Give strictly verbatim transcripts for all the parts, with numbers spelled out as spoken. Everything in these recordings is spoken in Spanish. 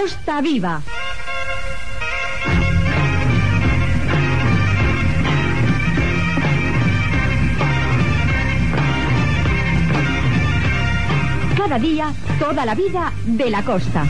Costa Viva. Cada día, toda la vida de la costa.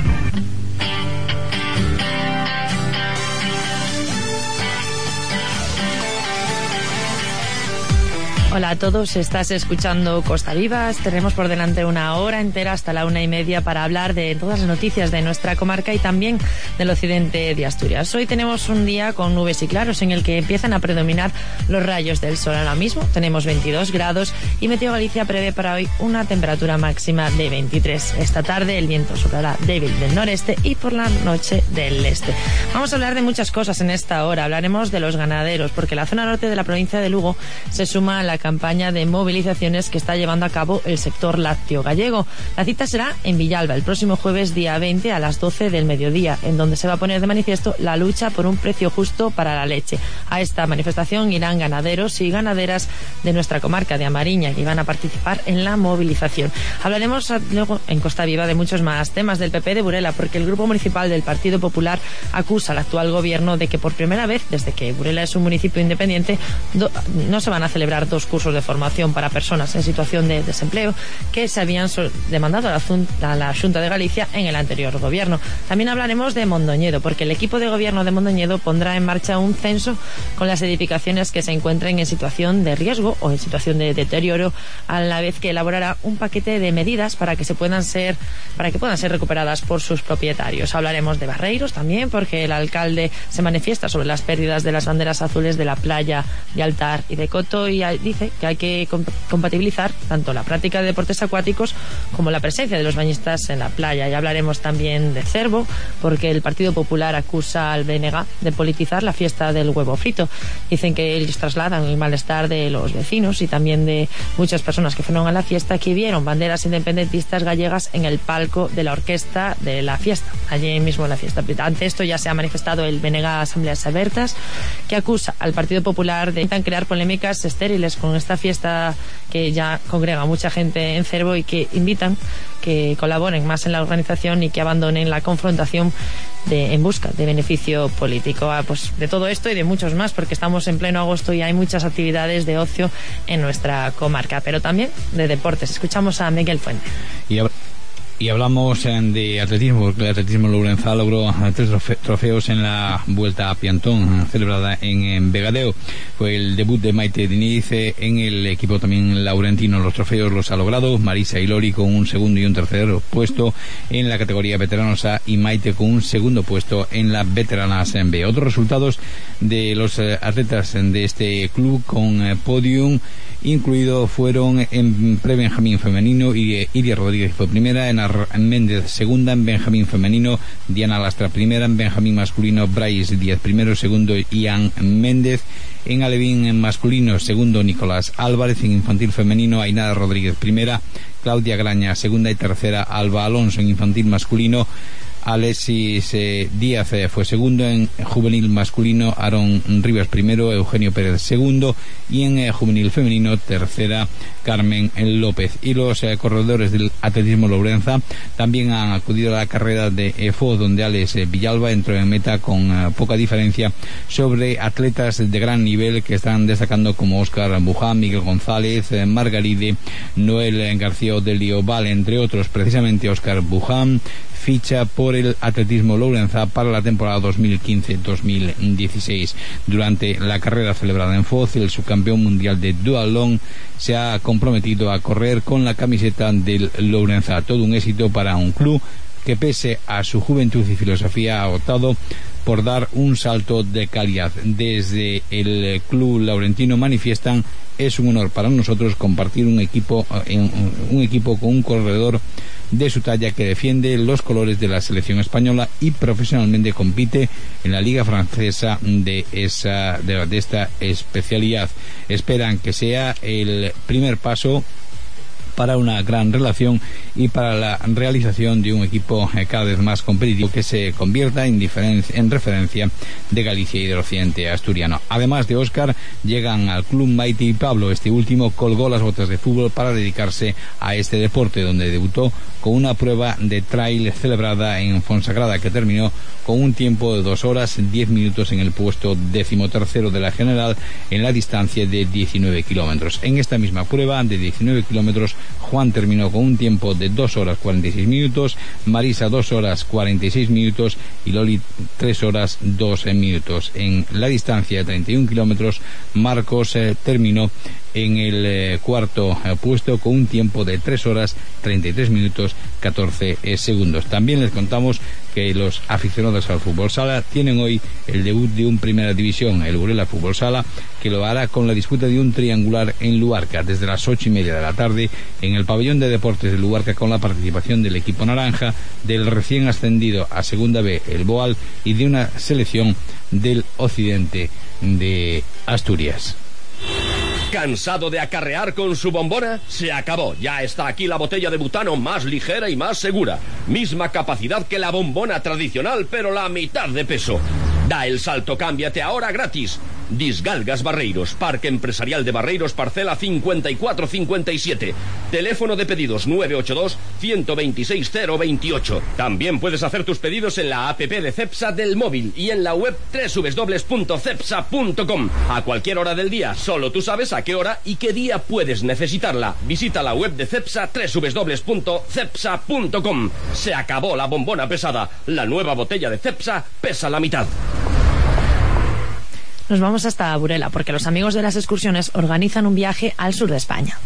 Hola a todos, estás escuchando Costa Vivas. Tenemos por delante una hora entera hasta la una y media para hablar de todas las noticias de nuestra comarca y también del occidente de Asturias. Hoy tenemos un día con nubes y claros en el que empiezan a predominar los rayos del sol. Ahora mismo tenemos veintidós grados y Meteo Galicia prevé para hoy una temperatura máxima de veintitrés. Esta tarde el viento soplará débil del noreste y por la noche del este. Vamos a hablar de muchas cosas en esta hora. Hablaremos de los ganaderos porque la zona norte de la provincia de Lugo se suma a la campaña de movilizaciones que está llevando a cabo el sector lácteo gallego. La cita será en Villalba el próximo jueves día veinte a las doce del mediodía, en donde se va a poner de manifiesto la lucha por un precio justo para la leche. A esta manifestación irán ganaderos y ganaderas de nuestra comarca de Amariña que van a participar en la movilización. Hablaremos luego en Costa Viva de muchos más temas del P P de Burela, porque el Grupo Municipal del Partido Popular acusa al actual gobierno de que por primera vez desde que Burela es un municipio independiente do, no se van a celebrar dos cursos de formación para personas en situación de desempleo que se habían demandado a la, a la Xunta de Galicia en el anterior gobierno. También hablaremos de Mondoñedo, porque el equipo de gobierno de Mondoñedo pondrá en marcha un censo con las edificaciones que se encuentren en situación de riesgo o en situación de deterioro, a la vez que elaborará un paquete de medidas para que se puedan ser para que puedan ser recuperadas por sus propietarios. Hablaremos de Barreiros también, porque el alcalde se manifiesta sobre las pérdidas de las banderas azules de la playa de Altar y de Coto y dice que hay que compatibilizar tanto la práctica de deportes acuáticos como la presencia de los bañistas en la playa. Y hablaremos también de Cervo, porque el Partido Popular acusa al B N G de politizar la fiesta del huevo frito. Dicen que ellos trasladan el malestar de los vecinos y también de muchas personas que fueron a la fiesta, que vieron banderas independentistas gallegas en el palco de la orquesta de la fiesta, allí mismo en la fiesta. Ante esto ya se ha manifestado el B N G Asambleas Abiertas, que acusa al Partido Popular de intentar crear polémicas estériles con esta fiesta que ya congrega a mucha gente en Cervo, y que invitan que colaboren más en la organización y que abandonen la confrontación de, en busca de beneficio político. Ah, pues de todo esto y de muchos más, porque estamos en pleno agosto y hay muchas actividades de ocio en nuestra comarca, pero también de deportes. Escuchamos a Miguel Fuente. Y ahora... Y hablamos de atletismo, porque el atletismo Lourençá logró tres trofeos en la Vuelta a Piantón, celebrada en Vegadeo. Fue el debut de Maite Diniz en el equipo también laurentino. Los trofeos los ha logrado Marisa Ilori con un segundo y un tercer puesto en la categoría veteranos A, y Maite con un segundo puesto en la veteranas B. Otros resultados de los atletas de este club con podium incluido fueron en pre-Benjamín femenino, y Iria Rodríguez fue primera, en Méndez segunda, en Benjamín femenino Diana Lastra primera, en Benjamín masculino Brais Díaz primero, segundo Ian Méndez, en alevín en masculino segundo Nicolás Álvarez, en infantil femenino Ainara Rodríguez primera, Claudia Graña segunda y tercera, Alba Alonso en infantil masculino, Alexis eh, Díaz eh, fue segundo, en juvenil masculino Aaron Rivas primero, Eugenio Pérez segundo, y en eh, juvenil femenino tercera Carmen López. Y los eh, corredores del atletismo Lourençá también han acudido a la carrera de E F O, donde Alex eh, Villalba entró en meta con eh, poca diferencia sobre atletas de gran nivel que están destacando como Óscar Buján, Miguel González, eh, Margaride, Noel eh, García Odelio Val, entre otros. Precisamente Óscar Buján ficha por el atletismo Lourençá para la temporada dos mil quince dos mil dieciséis. Durante la carrera celebrada en Foz, el subcampeón mundial de duatlón se ha comprometido a correr con la camiseta del Lourençá. Todo un éxito para un club que, pese a su juventud y filosofía, ha optado por dar un salto de calidad. Desde el club laurentino manifiestan: es un honor para nosotros compartir un equipo, un equipo con un corredor de su talla que defiende los colores de la selección española y profesionalmente compite en la liga francesa de esa de, de esta especialidad. Esperan que sea el primer paso para una gran relación y para la realización de un equipo cada vez más competitivo que se convierta en, en referencia de Galicia y del occidente asturiano. Además de Óscar, llegan al Club Maite y Pablo. Este último colgó las botas de fútbol para dedicarse a este deporte, donde debutó con una prueba de trail celebrada en Fonsagrada, que terminó con un tiempo de dos horas diez minutos en el puesto decimotercero de la general en la distancia de diecinueve kilómetros. En esta misma prueba de diecinueve kilómetros, Juan terminó con un tiempo de dos horas cuarenta y seis minutos, Marisa dos horas cuarenta y seis minutos y Loli tres horas doce minutos. En la distancia de treinta y un kilómetros, Marcos eh, terminó en el eh, cuarto eh, puesto con un tiempo de tres horas treinta y tres minutos catorce eh, segundos. También les contamos que los aficionados al fútbol sala tienen hoy el debut de un primera división, el Burela Fútbol Sala, que lo hará con la disputa de un triangular en Luarca desde las ocho y media de la tarde en el pabellón de deportes de Luarca, con la participación del equipo naranja, del recién ascendido a Segunda B, el Boal, y de una selección del occidente de Asturias. ¿Cansado de acarrear con su bombona? Se acabó. Ya está aquí la botella de butano más ligera y más segura. Misma capacidad que la bombona tradicional, pero la mitad de peso. Da el salto, cámbiate ahora gratis. Disgalgas Barreiros, Parque Empresarial de Barreiros, parcela cincuenta y cuatro cincuenta y siete. Teléfono de pedidos nueve ocho dos, uno dos seis, cero dos ocho. También puedes hacer tus pedidos en la app de Cepsa del móvil y en la web doble u doble u doble u punto cepsa punto com. A cualquier hora del día, solo tú sabes a qué hora y qué día puedes necesitarla. Visita la web de Cepsa, doble u doble u doble u punto cepsa punto com. Se acabó la bombona pesada. La nueva botella de Cepsa pesa la mitad. Nos vamos hasta Burela porque los amigos de las excursiones organizan un viaje al sur de España.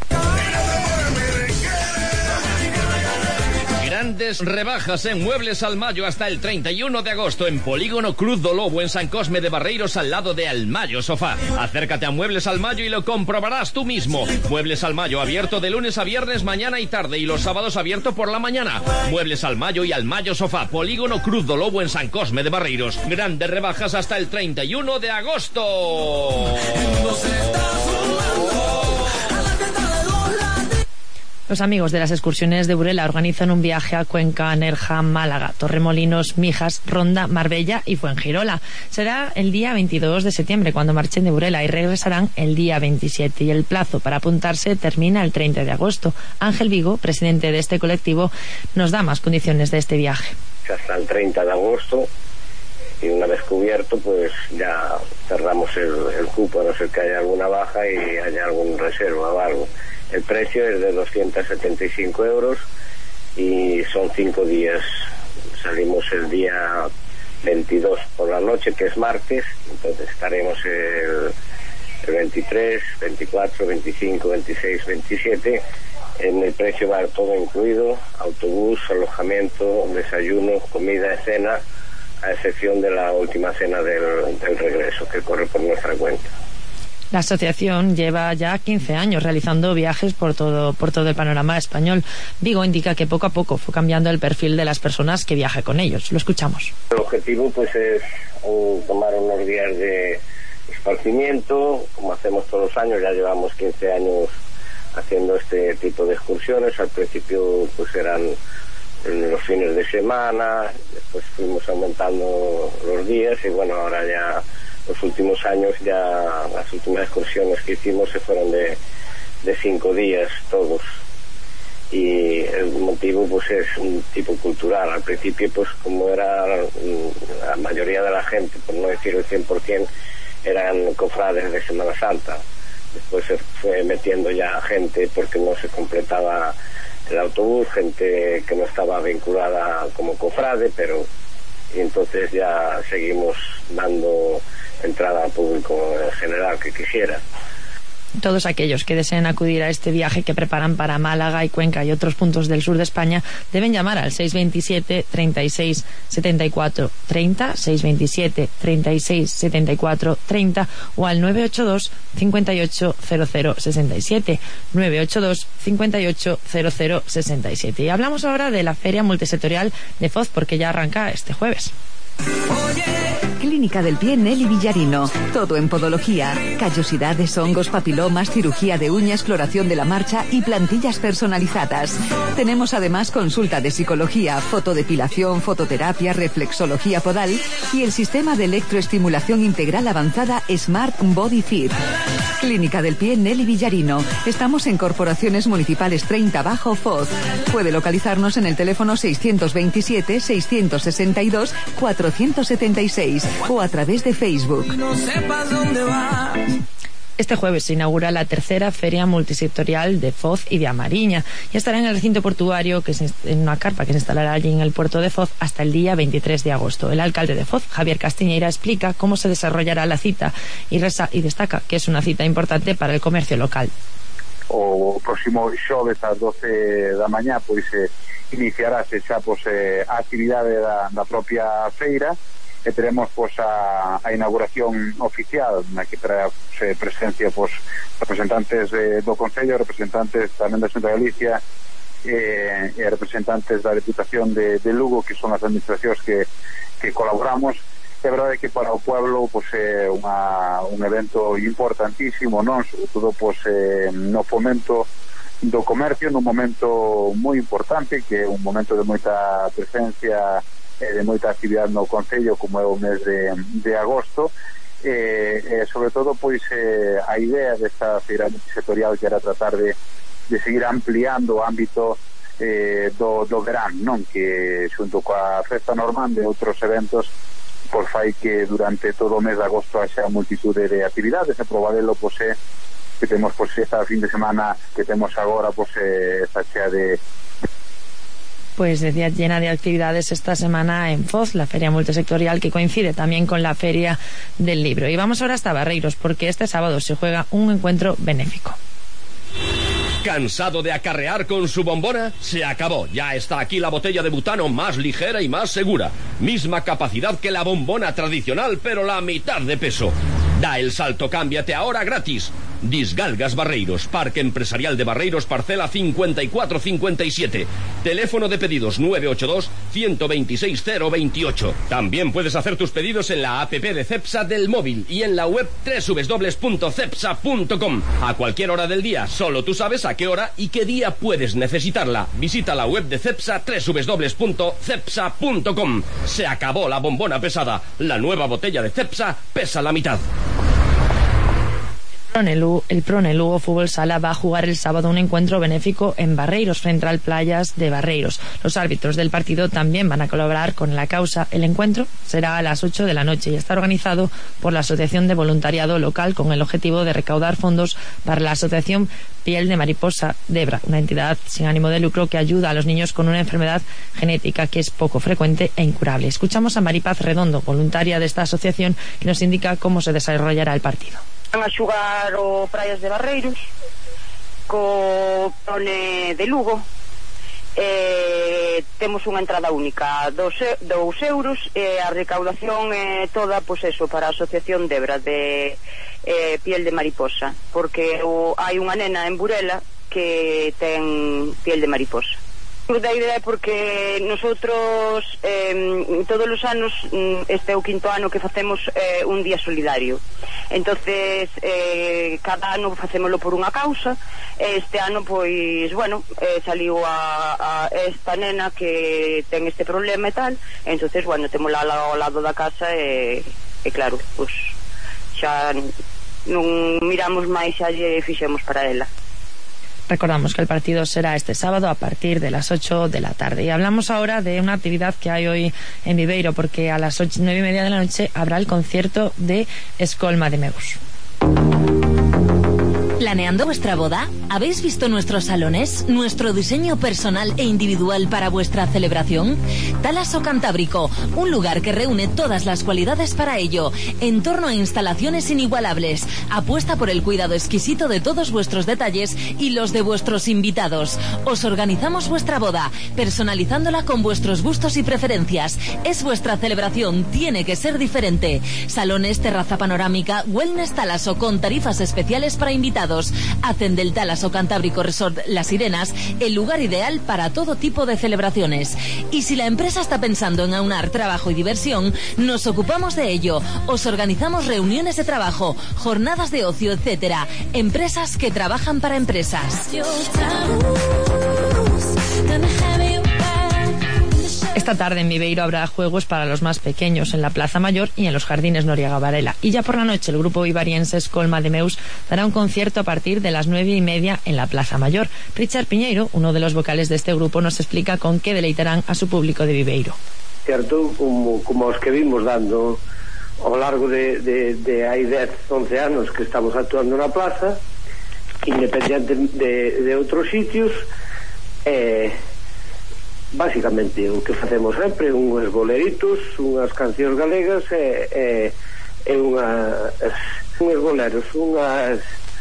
Grandes rebajas en Muebles al Mayo hasta el treinta y uno de agosto en Polígono Cruz do Lobo en San Cosme de Barreiros, al lado de Almayo Sofá. Acércate a Muebles al Mayo y lo comprobarás tú mismo. Muebles al Mayo abierto de lunes a viernes mañana y tarde, y los sábados abierto por la mañana. Muebles al Mayo y Almayo Sofá, Polígono Cruz do Lobo en San Cosme de Barreiros. Grandes rebajas hasta el treinta y uno de agosto. Los amigos de las excursiones de Burela organizan un viaje a Cuenca, Nerja, Málaga, Torremolinos, Mijas, Ronda, Marbella y Fuengirola. Será el día veintidós de septiembre cuando marchen de Burela y regresarán el día veintisiete, y el plazo para apuntarse termina el treinta de agosto. Ángel Vigo, presidente de este colectivo, nos da más condiciones de este viaje. Hasta el treinta de agosto, y una vez cubierto, pues ya cerramos el, el cupo, a no ser que haya alguna baja y haya algún reserva o algo. El precio es de doscientos setenta y cinco euros y son cinco días. Salimos el día veintidós por la noche, que es martes, entonces estaremos el, el veintitrés, veinticuatro, veinticinco, veintiséis, veintisiete. En el precio va todo incluido: autobús, alojamiento, desayuno, comida, cena, a excepción de la última cena del, del regreso, que corre por nuestra cuenta. La asociación lleva ya quince años realizando viajes por todo, por todo el panorama español. Vigo indica que poco a poco fue cambiando el perfil de las personas que viajan con ellos. Lo escuchamos. El objetivo pues es uh, tomar unos días de esparcimiento, como hacemos todos los años. Ya llevamos quince años haciendo este tipo de excursiones. Al principio pues eran los fines de semana, después fuimos aumentando los días y bueno, ahora ya los últimos años, ya las últimas excursiones que hicimos se fueron de, de cinco días todos, y el motivo pues es un tipo cultural. Al principio pues como era la mayoría de la gente, por no decir el cien por ciento, eran cofrades de Semana Santa. Después se fue metiendo ya gente porque no se completaba el autobús, gente que no estaba vinculada como cofrade, pero y entonces ya seguimos dando entrada al público en general que quisiera. Todos aquellos que deseen acudir a este viaje que preparan para Málaga y Cuenca y otros puntos del sur de España deben llamar al seis veintisiete, treinta y seis, setenta y cuatro, treinta, seis veintisiete, treinta y seis, setenta y cuatro, treinta o al nueve ocho dos, cincuenta y ocho, cero cero sesenta y siete, nueve ocho dos, cincuenta y ocho, cero cero sesenta y siete. Y hablamos ahora de la Feria Multisectorial de Foz, porque ya arranca este jueves. Clínica del Pie Nelly Villarino. Todo en podología, callosidades, hongos, papilomas, cirugía de uñas, exploración de la marcha y plantillas personalizadas. Tenemos además consulta de psicología, fotodepilación, fototerapia, reflexología podal y el sistema de electroestimulación integral avanzada Smart Body Fit. Clínica del Pie Nelly Villarino. Estamos en Corporaciones Municipales treinta Bajo Foz. Puede localizarnos en el teléfono seiscientos veintisiete, seiscientos sesenta y dos, cuatrocientos setenta y seis o a través de Facebook. Este jueves se inaugura la tercera feria multisectorial de Foz y de Amariña y estará en el recinto portuario, que es en una carpa que se instalará allí en el puerto de Foz hasta el día veintitrés de agosto. El alcalde de Foz, Javier Castiñeira, explica cómo se desarrollará la cita y, resa, y destaca que es una cita importante para el comercio local. O próximo xoves ás doce da mañá pois eh, iniciarase xa pois, eh, a actividade da, da propia feira e teremos pois, a, a inauguración oficial na que terá pois, presencia pois, representantes eh, do Concello, representantes tamén da Xunta de Galicia eh, e representantes da Deputación de, de Lugo, que son as administracións que, que colaboramos. É verdade que para o pueblo pois, é unha, un evento importantísimo, non? Sobre todo pois, eh, no fomento do comercio, nun momento moi importante, que é un momento de moita presencia e eh, de moita actividade no Concello, como é o mes de, de agosto, e eh, eh, sobre todo pois eh, a idea desta feira multisectorial que era tratar de, de seguir ampliando o ámbito eh, do, do verán, non? Que xunto coa festa normande e outros eventos por fai que durante todo o mes de agosto haxa multitude de actividades. E probadelo pois é que temos pois esta fin de semana que temos agora pois é esta chea de Pues decía, llena de actividades esta semana en Foz, la feria multisectorial que coincide también con la feria del libro. Y vamos ahora hasta Barreiros, porque este sábado se juega un encuentro benéfico. ¿Cansado de acarrear con su bombona? Se acabó. Ya está aquí la botella de butano más ligera y más segura. Misma capacidad que la bombona tradicional, pero la mitad de peso. Da el salto, cámbiate ahora gratis. Disgalgas Barreiros, Parque Empresarial de Barreiros, parcela cincuenta y cuatro cincuenta y siete. Teléfono de pedidos nueve ocho dos, uno dos seis, cero dos ocho. También puedes hacer tus pedidos en la app de Cepsa del móvil y en la web doble u doble u doble u punto cepsa punto com. A cualquier hora del día, solo tú sabes a qué hora y qué día puedes necesitarla. Visita la web de Cepsa, doble u doble u doble u punto cepsa punto com. Se acabó la bombona pesada. La nueva botella de Cepsa pesa la mitad. El Prone Lugo Fútbol Sala va a jugar el sábado un encuentro benéfico en Barreiros, frente al Playas de Barreiros. Los árbitros del partido también van a colaborar con la causa. El encuentro será a las ocho de la noche y está organizado por la Asociación de Voluntariado Local con el objetivo de recaudar fondos para la Asociación Piel de Mariposa Debra, una entidad sin ánimo de lucro que ayuda a los niños con una enfermedad genética que es poco frecuente e incurable. Escuchamos a Maripaz Redondo, voluntaria de esta asociación, que nos indica cómo se desarrollará el partido. Van a xugar o Praias de Barreiros co Prone de Lugo. Eh, temos unha entrada única, dos, dos euros, e a recaudación é toda, pois eso, para a Asociación Debra de eh, Piel de Mariposa, porque o, hai unha nena en Burela que ten piel de mariposa. Da idea é porque nosotros eh, todos os anos, este é o quinto ano que facemos eh, un día solidario. Entonces eh, cada ano facémolo por unha causa. Este ano pois, bueno, eh, saliu a, a esta nena que ten este problema e tal. Entonces, bueno, temos lá ao lado da casa e, e claro, pois xa non miramos máis, xa lle fixemos para ela. Recordamos que el partido será este sábado a partir de las ocho de la tarde. Y hablamos ahora de una actividad que hay hoy en Viveiro, porque a las ocho, nueve y media de la noche habrá el concierto de Escolma de Meus. ¿Planeando vuestra boda? ¿Habéis visto nuestros salones? ¿Nuestro diseño personal e individual para vuestra celebración? Talaso Cantábrico, un lugar que reúne todas las cualidades para ello. Entorno a instalaciones inigualables. Apuesta por el cuidado exquisito de todos vuestros detalles y los de vuestros invitados. Os organizamos vuestra boda, personalizándola con vuestros gustos y preferencias. Es vuestra celebración, tiene que ser diferente. Salones, terraza panorámica, wellness Talaso con tarifas especiales para invitados. eventos. Hacen del Talaso Cantábrico Resort Las Sirenas el lugar ideal para todo tipo de celebraciones. Y si la empresa está pensando en aunar trabajo y diversión, nos ocupamos de ello. Os organizamos reuniones de trabajo, jornadas de ocio, etcétera. Empresas que trabajan para empresas. Esta tarde en Viveiro habrá juegos para los más pequeños en la Plaza Mayor y en los Jardines Noriega Varela. Y ya por la noche el grupo vivariense Escolma de Meus dará un concierto a partir de las nueve y media en la Plaza Mayor. Richard Piñeiro, uno de los vocales de este grupo, nos explica con qué deleitarán a su público de Viveiro. Cierto, como, como os que vimos dando ao largo de, de, de hai dez, once anos que estamos actuando na plaza, independiente de, de outros sitios, eh, básicamente o que facemos sempre, unhas boleritos, unhas cancións galegas e, e, e unhas unhas boleros, unhas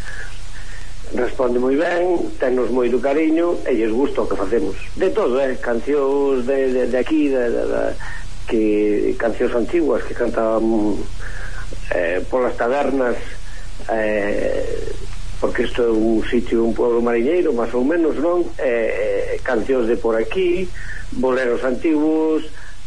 responde moi ben, tennos moito cariño e lles gusta o que facemos de todo, eh? Cancións de, de, de aquí de, de, de, que cancións antiguas que cantaban eh, polas tabernas, eh, porque isto é un sitio, un pueblo mariñeiro, máis ou menos, non? Eh, cancións de por aquí, boleros antiguos,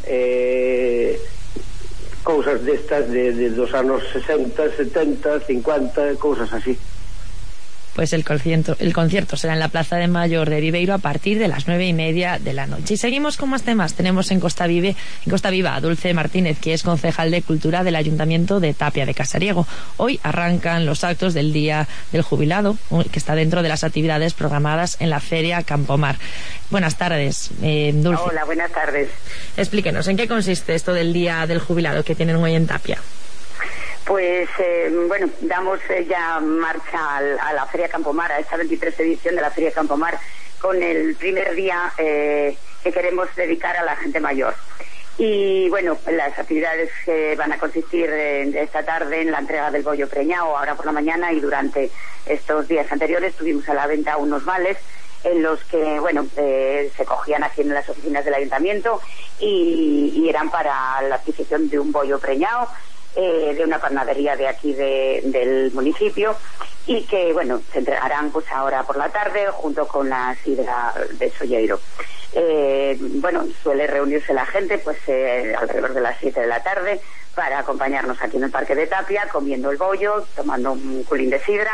eh, cousas destas de, de dos anos sesenta, setenta, cincuenta, cousas así. Pues el concierto, el concierto será en la Plaza de Mayor de Viveiro a partir de las nueve y media de la noche. Y seguimos con más temas. Tenemos en Costa Vive, en Costa Viva a Dulce Martínez, que es concejal de Cultura del Ayuntamiento de Tapia de Casariego. Hoy arrancan los actos del Día del Jubilado, que está dentro de las actividades programadas en la Feria Campomar. Buenas tardes, eh, Dulce. Hola, buenas tardes. Explíquenos, ¿en qué consiste esto del Día del Jubilado que tienen hoy en Tapia? Pues, eh, bueno, damos eh, ya marcha al, a la Feria Campomar, a esta veintitrés edición de la Feria Campomar, con el primer día eh, que queremos dedicar a la gente mayor. Y, bueno, las actividades eh, van a consistir en, esta tarde en la entrega del bollo preñado, ahora por la mañana, y durante estos días anteriores tuvimos a la venta unos vales en los que, bueno, eh, se cogían aquí en las oficinas del Ayuntamiento y, y eran para la adquisición de un bollo preñado, Eh, de una panadería de aquí de, del municipio, y que, bueno, se entregarán pues ahora por la tarde junto con la sidra de Solleiro. Eh, bueno, suele reunirse la gente pues eh, alrededor de las siete de la tarde para acompañarnos aquí en el Parque de Tapia, comiendo el bollo, tomando un culín de sidra,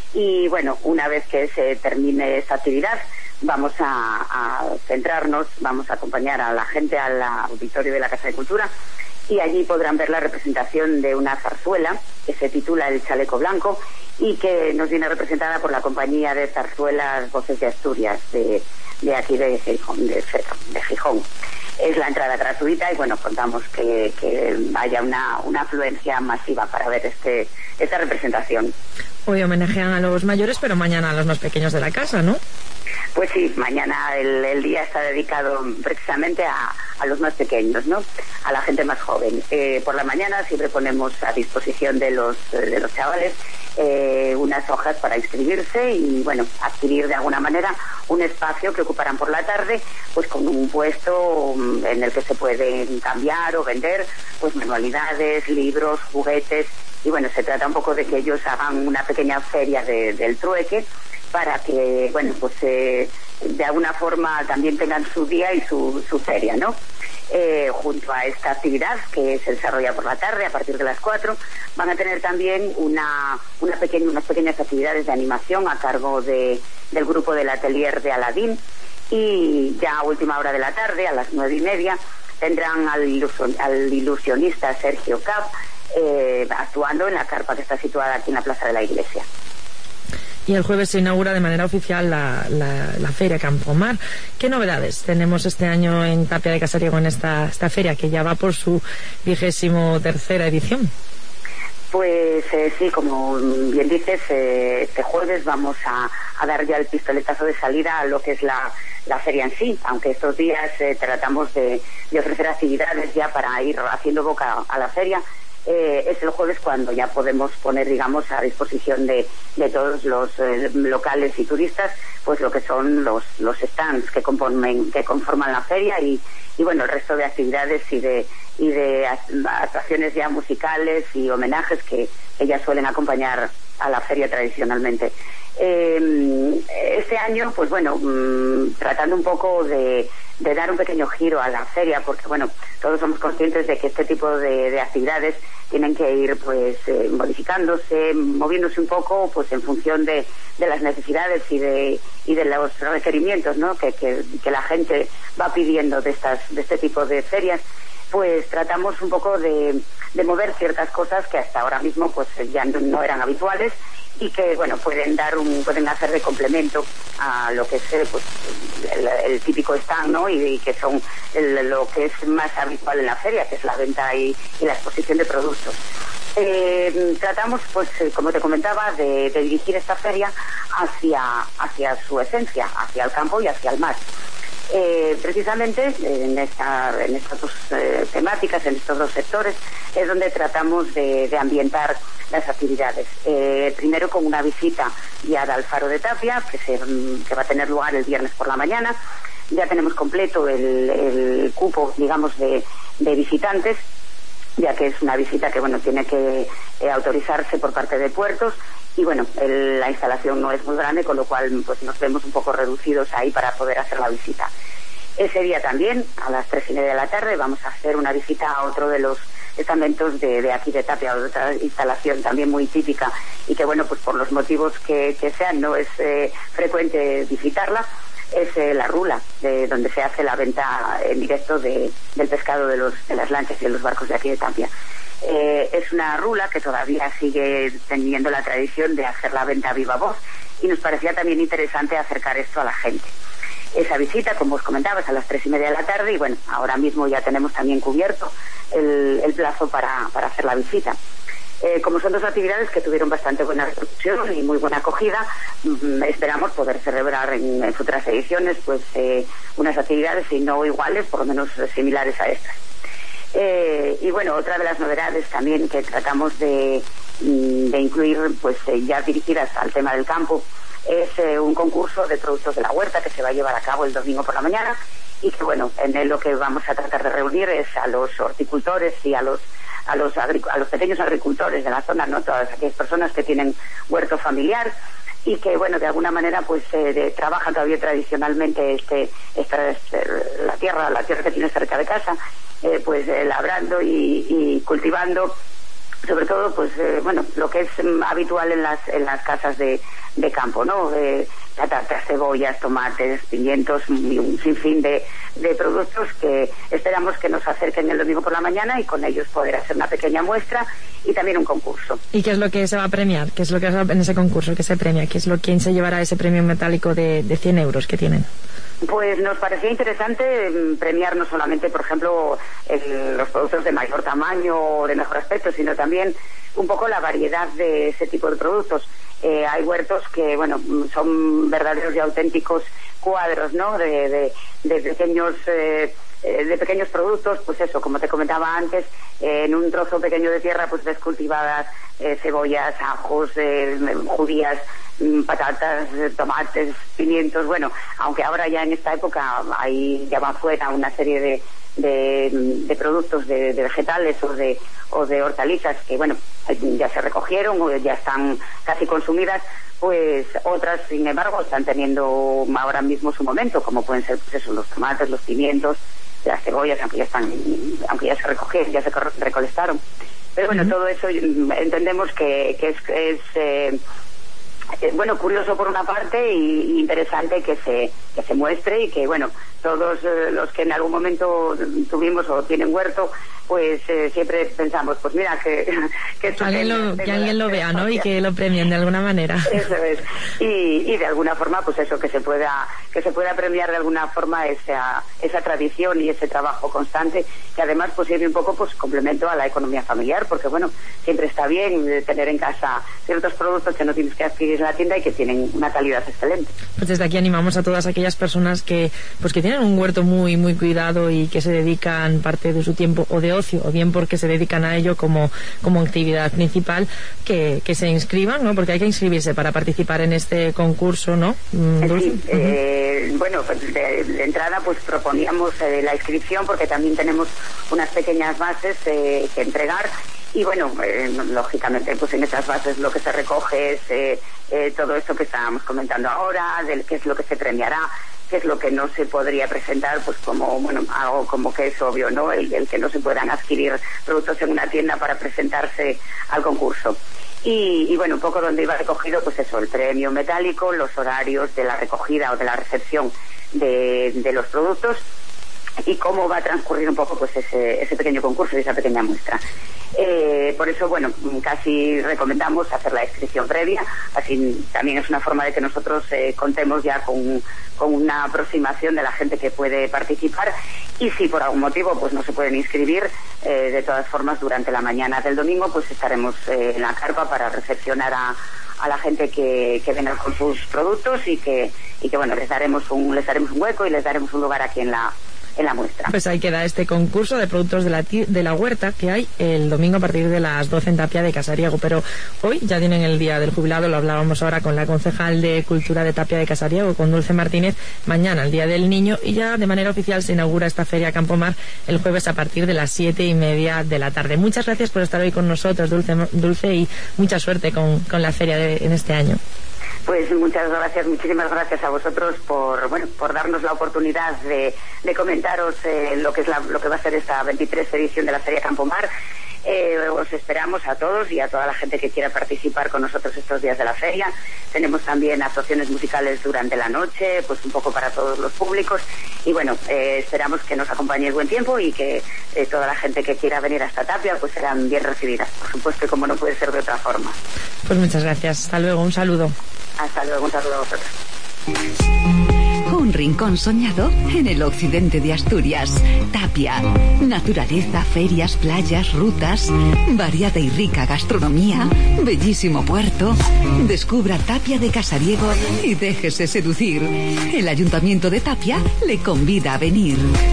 y bueno, una vez que se termine esta actividad vamos a, a centrarnos, vamos a acompañar a la gente al auditorio de la Casa de Cultura, y allí podrán ver la representación de una zarzuela que se titula El Chaleco Blanco y que nos viene representada por la compañía de zarzuelas Voces de Asturias de, de aquí de Gijón, de, de Gijón. Es la entrada gratuita y, bueno, contamos que, que haya una, una afluencia masiva para ver este esta representación. Hoy homenajean a los mayores, pero mañana a los más pequeños de la casa, ¿no? Pues sí, mañana el, el día está dedicado precisamente a, a los más pequeños, ¿no? A la gente más joven. Eh, por la mañana siempre ponemos a disposición de los de los chavales eh, unas hojas para inscribirse y, bueno, adquirir de alguna manera un espacio que ocuparán por la tarde, pues con un puesto en el que se pueden cambiar o vender pues manualidades, libros, juguetes, y, bueno, se trata un poco de que ellos hagan una pequeña feria de, del trueque, para que, bueno, pues eh, de alguna forma también tengan su día y su, su feria, ¿no? Eh, junto a esta actividad que se desarrolla por la tarde a partir de las cuatro, van a tener también una, una pequeña, unas pequeñas actividades de animación a cargo de, del grupo del Atelier de Aladín, y ya a última hora de la tarde, a las nueve y media, tendrán al, ilusion, al ilusionista Sergio Cap eh, actuando en la carpa que está situada aquí en la Plaza de la Iglesia. Y el jueves se inaugura de manera oficial la, la, la Feria Campomar. ¿Qué novedades tenemos este año en Tapia de Casariego en esta, esta feria, que ya va por su vigésimo tercera edición? Pues eh, sí, como bien dices, eh, este jueves vamos a, a dar ya el pistoletazo de salida a lo que es la, la feria en sí, aunque estos días eh, tratamos de, de ofrecer actividades ya para ir haciendo boca a la feria. Eh, es el jueves cuando ya podemos poner, digamos, a disposición de, de todos los eh, locales y turistas, pues lo que son los, los stands que conformen, que conforman la feria, y, y bueno, el resto de actividades y de, y de actuaciones ya musicales y homenajes que, que ya suelen acompañar a la feria tradicionalmente. Eh, este año, pues bueno, mmm, tratando un poco de, de dar un pequeño giro a la feria, porque bueno, todos somos conscientes de que este tipo de, de actividades tienen que ir pues eh, modificándose, moviéndose un poco pues en función de, de las necesidades y de y de los requerimientos, ¿no? que, que, que la gente va pidiendo de estas de este tipo de ferias. Pues tratamos un poco de, de mover ciertas cosas que hasta ahora mismo pues ya no, no eran habituales y que bueno pueden dar un pueden hacer de complemento a lo que es pues el, el típico stand, ¿no? y, y que son el, lo que es más habitual en la feria, que es la venta y, y la exposición de productos. Eh, tratamos, pues, como te comentaba, de, de dirigir esta feria hacia hacia su esencia, hacia el campo y hacia el mar. Eh, precisamente en, esta, en estas dos eh, temáticas, en estos dos sectores, es donde tratamos de, de ambientar las actividades. Eh, primero con una visita guiada al Faro de Tapia, que, se, que va a tener lugar el viernes por la mañana. Ya tenemos completo el, el cupo, digamos, de, de visitantes, ya que es una visita que, bueno, tiene que eh, autorizarse por parte de puertos. Y bueno, el, la instalación no es muy grande, con lo cual pues nos vemos un poco reducidos ahí para poder hacer la visita. Ese día también, a las tres y media de la tarde, vamos a hacer una visita a otro de los estamentos de, de aquí de Tapia, otra instalación también muy típica y que bueno, pues por los motivos que, que sean, no es eh, frecuente visitarla. Es eh, la rula, de donde se hace la venta en directo de, del pescado de, los, de las lanchas y de los barcos de aquí de Tapia. Eh, es una rula que todavía sigue teniendo la tradición de hacer la venta a viva voz y nos parecía también interesante acercar esto a la gente. Esa visita, como os comentaba, es a las tres y media de la tarde y bueno, ahora mismo ya tenemos también cubierto el, el plazo para, para hacer la visita. Eh, como son dos actividades que tuvieron bastante buena recepción y muy buena acogida, mmm, esperamos poder celebrar en, en futuras ediciones pues eh, unas actividades, si no iguales, por lo menos similares a estas. Eh, y bueno, otra de las novedades también que tratamos de, de incluir, pues eh, ya dirigidas al tema del campo, es eh, un concurso de productos de la huerta que se va a llevar a cabo el domingo por la mañana y que bueno, en él lo que vamos a tratar de reunir es a los horticultores y a los a los a los pequeños agricultores de la zona, no todas aquellas personas que tienen huerto familiar y que bueno, de alguna manera pues eh, de, trabajan todavía tradicionalmente este, esta, este la tierra la tierra que tiene cerca de casa, eh, pues eh, labrando y, y cultivando sobre todo pues eh, bueno, lo que es um, habitual en las en las casas de, de campo, ¿no? Eh, patatas, cebollas, tomates, pimientos y un sinfín de, de productos que esperamos que nos acerquen el domingo por la mañana y con ellos poder hacer una pequeña muestra y también un concurso. ¿Y qué es lo que se va a premiar? ¿Qué es lo que en ese concurso que se premia? ¿Qué es lo quién se llevará ese premio metálico de, de cien euros que tienen? Pues nos parecía interesante premiar no solamente, por ejemplo, el, los productos de mayor tamaño o de mejor aspecto, sino también un poco la variedad de ese tipo de productos. Eh, hay huertos que, bueno, son verdaderos y auténticos cuadros, ¿no? De, de, de pequeños eh, de pequeños productos, pues eso, como te comentaba antes, eh, en un trozo pequeño de tierra, pues ves cultivadas eh, cebollas, ajos, eh, judías, patatas, tomates, pimientos. Bueno, aunque ahora ya en esta época hay ya va fuera una serie de de, de productos de, de vegetales o de o de hortalizas que bueno ya se recogieron o ya están casi consumidas, pues otras sin embargo están teniendo ahora mismo su momento, como pueden ser pues eso, los tomates, los pimientos, las cebollas, aunque ya están aunque ya se recogieron, ya se recolectaron. Pero bueno, uh-huh. Todo eso entendemos que, que es, es eh, Eh, bueno, curioso por una parte y, y interesante que se que se muestre y que, bueno, todos eh, los que en algún momento tuvimos o tienen huerto, pues eh, siempre pensamos, pues mira, que que, alguien lo, que alguien lo vea, ¿no? Y que lo premien de alguna manera. Eso es. Y, y de alguna forma, pues eso, que se pueda que se pueda premiar de alguna forma esa esa tradición y ese trabajo constante, que además pues sirve un poco pues complemento a la economía familiar, porque bueno, siempre está bien tener en casa ciertos productos que no tienes que adquirir en la tienda y que tienen una calidad excelente. Pues desde aquí animamos a todas aquellas personas que pues que tienen un huerto muy muy cuidado y que se dedican parte de su tiempo o de ocio o bien porque se dedican a ello como como actividad principal, que, que se inscriban, ¿no? Porque hay que inscribirse para participar en este concurso, ¿no? Sí, uh-huh. eh, bueno, de, de entrada pues proponíamos eh, la inscripción porque también tenemos unas pequeñas bases eh, que entregar y bueno, eh, lógicamente pues en esas bases lo que se recoge es eh, eh, todo esto que estábamos comentando ahora, del qué es lo que se premiará, qué es lo que no se podría presentar, pues como, bueno, algo como que es obvio, ¿no? El, el que no se puedan adquirir productos en una tienda para presentarse al concurso. Y, y bueno, un poco donde iba recogido, pues eso, el premio metálico, los horarios de la recogida o de la recepción de, de los productos y cómo va a transcurrir un poco pues ese, ese pequeño concurso y esa pequeña muestra. Eh, por eso, bueno, casi recomendamos hacer la inscripción previa, así también es una forma de que nosotros eh, contemos ya con, con una aproximación de la gente que puede participar, y si por algún motivo pues no se pueden inscribir, eh, de todas formas durante la mañana del domingo pues estaremos eh, en la carpa para recepcionar a, a la gente que, que venga con sus productos y que, y que bueno, les daremos un, les daremos un hueco y les daremos un lugar aquí en la en la muestra. Pues ahí queda este concurso de productos de la, de la huerta que hay el domingo a partir de las doce en Tapia de Casariego, pero hoy ya tienen el Día del Jubilado, lo hablábamos ahora con la concejal de Cultura de Tapia de Casariego, con Dulce Martínez, mañana el Día del Niño, y ya de manera oficial se inaugura esta Feria Campomar el jueves a partir de las siete y media de la tarde. Muchas gracias por estar hoy con nosotros, Dulce, Dulce y mucha suerte con, con la feria de, en este año. Pues muchas gracias, muchísimas gracias a vosotros por bueno por darnos la oportunidad de, de comentaros eh, lo que es la, lo que va a ser esta veintitrés edición de la Feria Campomar. Eh, os esperamos a todos y a toda la gente que quiera participar con nosotros estos días de la feria. Tenemos también actuaciones musicales durante la noche, pues un poco para todos los públicos, y bueno, eh, esperamos que nos acompañe el buen tiempo y que eh, toda la gente que quiera venir hasta Tapia pues serán bien recibidas, por supuesto, y como no puede ser de otra forma. Pues muchas gracias, hasta luego, un saludo. Hasta luego, un saludo a vosotros. Un rincón soñado en el occidente de Asturias. Tapia. Naturaleza, ferias, playas, rutas, variada y rica gastronomía, bellísimo puerto. Descubra Tapia de Casariego y déjese seducir. El Ayuntamiento de Tapia le convida a venir.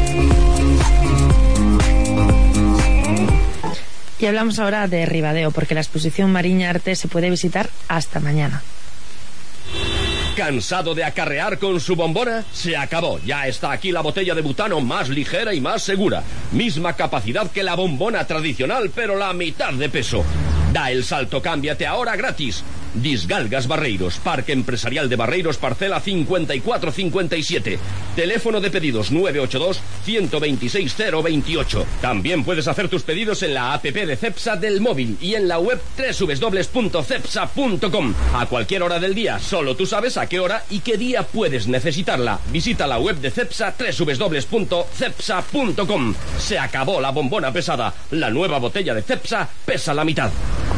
Y hablamos ahora de Ribadeo, porque la exposición Mariña Arte se puede visitar hasta mañana. ¿Cansado de acarrear con su bombona? Se acabó. Ya está aquí la botella de butano más ligera y más segura. Misma capacidad que la bombona tradicional, pero la mitad de peso. Da el salto, cámbiate ahora gratis. Disgalgas Barreiros, Parque Empresarial de Barreiros, parcela cincuenta y cuatro cincuenta y siete. Teléfono de pedidos nueve ocho dos, uno dos seis, cero dos ocho. También puedes hacer tus pedidos en la app de Cepsa del móvil y en la web doble u doble u doble u punto cepsa punto com. A cualquier hora del día, solo tú sabes a qué hora y qué día puedes necesitarla. Visita la web de Cepsa doble u doble u doble u punto cepsa punto com. Se acabó la bombona pesada. La nueva botella de Cepsa pesa la mitad.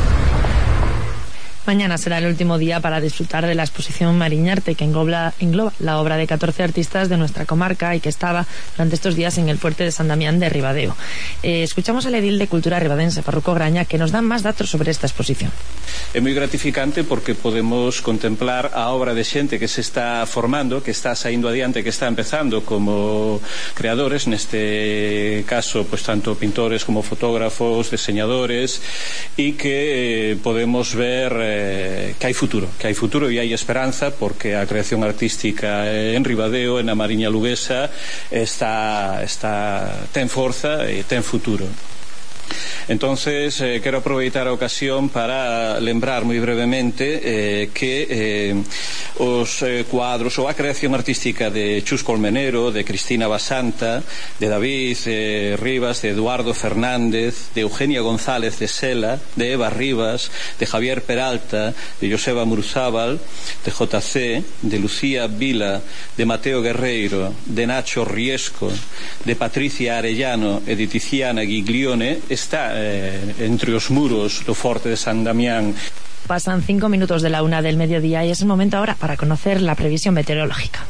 Mañana será el último día para disfrutar de la exposición Mariña Arte, que engloba, engloba la obra de catorce artistas de nuestra comarca y que estaba durante estos días en el fuerte de San Damián de Ribadeo. Eh, escuchamos al edil de Cultura ribadense, Farruco Graña, que nos da más datos sobre esta exposición. É moi gratificante porque podemos contemplar a obra de xente que se está formando, que está saindo adiante, que está empezando como creadores, neste caso, pues tanto pintores como fotógrafos, diseñadores, e que eh, podemos ver eh, que hai futuro, que hai futuro e hai esperanza, porque a creación artística en Ribadeo, na Mariña Luguesa, está, está ten forza e ten futuro. Entonces eh, quero aproveitar a ocasión para lembrar moi brevemente eh, que eh, os eh, cuadros ou a creación artística de Chus Colmenero, de Cristina Basanta, de David eh, Rivas, de Eduardo Fernández, de Eugenia González de Sela, de Eva Rivas, de Javier Peralta, de Joseba Muruzábal, de J C, de Lucía Vila, de Mateo Guerreiro, de Nacho Riesco, de Patricia Arellano e de Tiziana Giglione está eh, entre os muros do Forte de San Damián. Pasan cinco minutos de la una del mediodía y es el momento ahora para conocer la previsión meteorológica.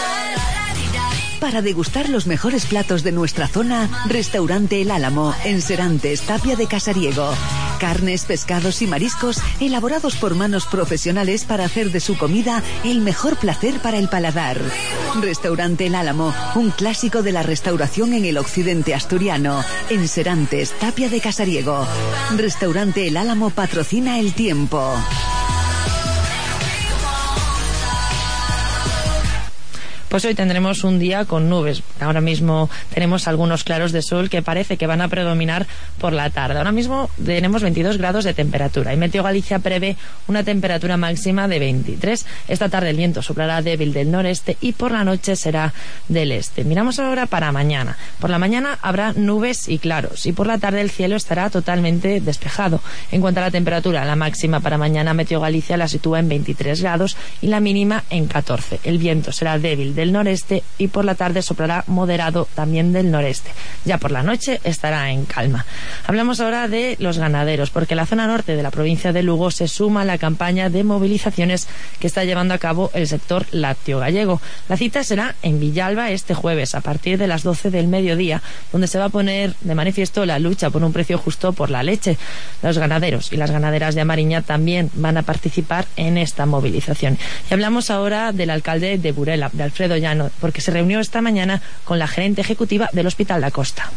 Para degustar los mejores platos de nuestra zona, Restaurante El Álamo, en Serantes, Tapia de Casariego. Carnes, pescados y mariscos elaborados por manos profesionales para hacer de su comida el mejor placer para el paladar. Restaurante El Álamo, un clásico de la restauración en el occidente asturiano, en Serantes, Tapia de Casariego. Restaurante El Álamo patrocina el tiempo. Pues hoy tendremos un día con nubes. Ahora mismo tenemos algunos claros de sol que parece que van a predominar por la tarde. Ahora mismo tenemos veintidós grados de temperatura y Meteo Galicia prevé una temperatura máxima de veintitrés. Esta tarde el viento soplará débil del noreste y por la noche será del este. Miramos ahora para mañana. Por la mañana habrá nubes y claros y por la tarde el cielo estará totalmente despejado. En cuanto a la temperatura, la máxima para mañana Meteo Galicia la sitúa en veintitrés grados y la mínima en catorce. El viento será débil del noreste y por la tarde soplará moderado también del noreste. Ya por la noche estará en calma. Hablamos ahora de los ganaderos, porque la zona norte de la provincia de Lugo se suma a la campaña de movilizaciones que está llevando a cabo el sector lácteo gallego. La cita será en Villalba este jueves a partir de las doce del mediodía, donde se va a poner de manifiesto la lucha por un precio justo por la leche. Los ganaderos y las ganaderas de Amariña también van a participar en esta movilización. Y hablamos ahora del alcalde de Burela, de Alfredo Llano, porque se reunió esta mañana con la gerente ejecutiva del Hospital da Costa.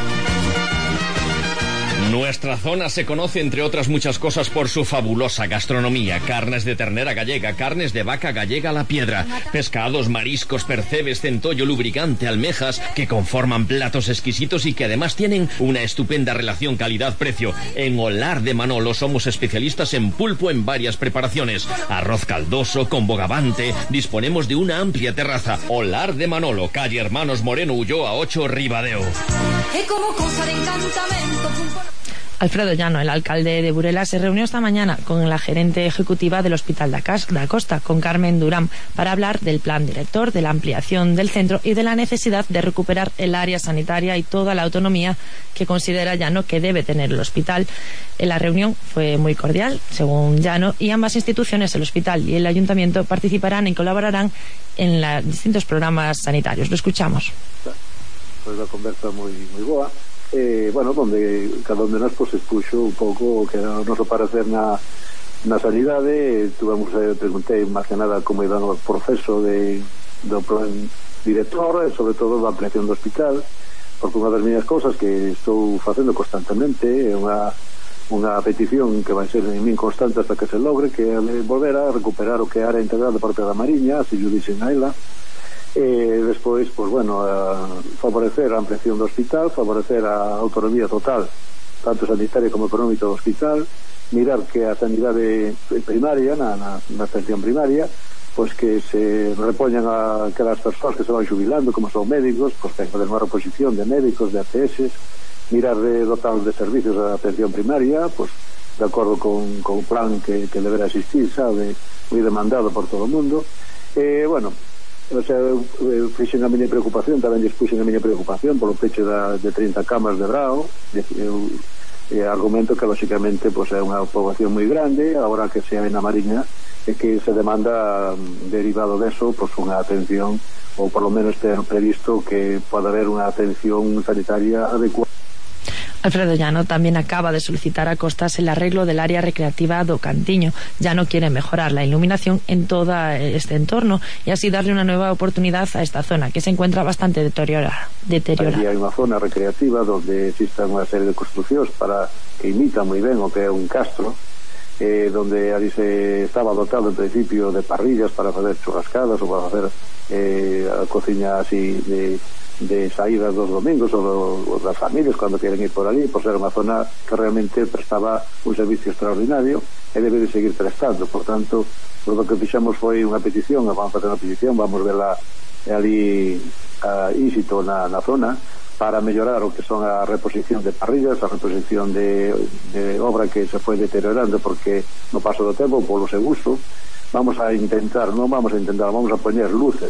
Nuestra zona se conoce, entre otras muchas cosas, por su fabulosa gastronomía. Carnes de ternera gallega, carnes de vaca gallega a la piedra, pescados, mariscos, percebes, centollo, lubricante, almejas, que conforman platos exquisitos y que además tienen una estupenda relación calidad-precio. En Olar de Manolo somos especialistas en pulpo en varias preparaciones. Arroz caldoso, con bogavante. Disponemos de una amplia terraza. Olar de Manolo, calle Hermanos Moreno Ulloa ocho, Ribadeo. Alfredo Llano, el alcalde de Burela, se reunió esta mañana con la gerente ejecutiva del Hospital da Costa, con Carmen Durán, para hablar del plan director, de la ampliación del centro y de la necesidad de recuperar el área sanitaria y toda la autonomía que considera Llano que debe tener el hospital. La reunión fue muy cordial, según Llano, y ambas instituciones, el hospital y el ayuntamiento, participarán y colaborarán en los distintos programas sanitarios. Lo escuchamos. Pues la conversa muy, muy boa. Eh, bueno, donde cada un de nós pues, expuxo un pouco o que era o noso parecer na, na sanidade. Tuvemos, eh, preguntei máis que nada como iba o proceso de, do plan director, e sobre todo da ampliación do hospital, porque unha das miñas cousas que estou facendo constantemente é unha, unha petición que vai ser en min constante hasta que se logre, que é volver a recuperar o que é a área integral da propia da Mariña, así yo dixen a ela. E despois, pues bueno, a favorecer a ampliación do hospital, favorecer a autonomía total, tanto sanitaria como económica do hospital, mirar que a sanidade primaria, na, na, na atención primaria, pues que se repoñan a aquelas persoas que se van jubilando, como son médicos, pues que hai que fazer unha reposición de médicos, de A T S, mirar de dotar de servicios a atención primaria, pues de acordo con, con o plan que, que deberá existir, sabe, moi demandado por todo o mundo. E, bueno, o sea, eu fixen a miña preocupación, tamén dispuxen a miña preocupación polo peche da, de trinta camas de Brao. Eu eh, argumento que lógicamente pues, é unha poboación moi grande, agora que se hai na Mariña, e que se demanda derivado deso pues, unha atención, ou por lo menos ter previsto que poda haber unha atención sanitaria adecuada. Alfredo Llano también acaba de solicitar a Costas el arreglo del área recreativa do Cantiño. Llano quiere mejorar la iluminación en todo este entorno y así darle una nueva oportunidad a esta zona, que se encuentra bastante deteriorada. deteriorada. Aquí hai unha zona recreativa donde existe unha serie de construcións para que imita moi ben o que é un castro, eh, donde ali se estaba dotado en principio de parrillas para facer churrascadas ou para facer eh, a cociña así de de saídas dos domingos ou, do, ou das familias cando queren ir por ali, por ser unha zona que realmente prestaba un servicio extraordinario e debe de seguir prestando. Por tanto, o que fixamos foi unha petición, vamos a facer unha petición, vamos verla ali uh, in situ na, na zona, para mellorar o que son a reposición de parrillas, a reposición de, de obra que se foi deteriorando porque no paso do tempo, polo seu uso. Vamos a intentar, non vamos a intentar, vamos a poñer luces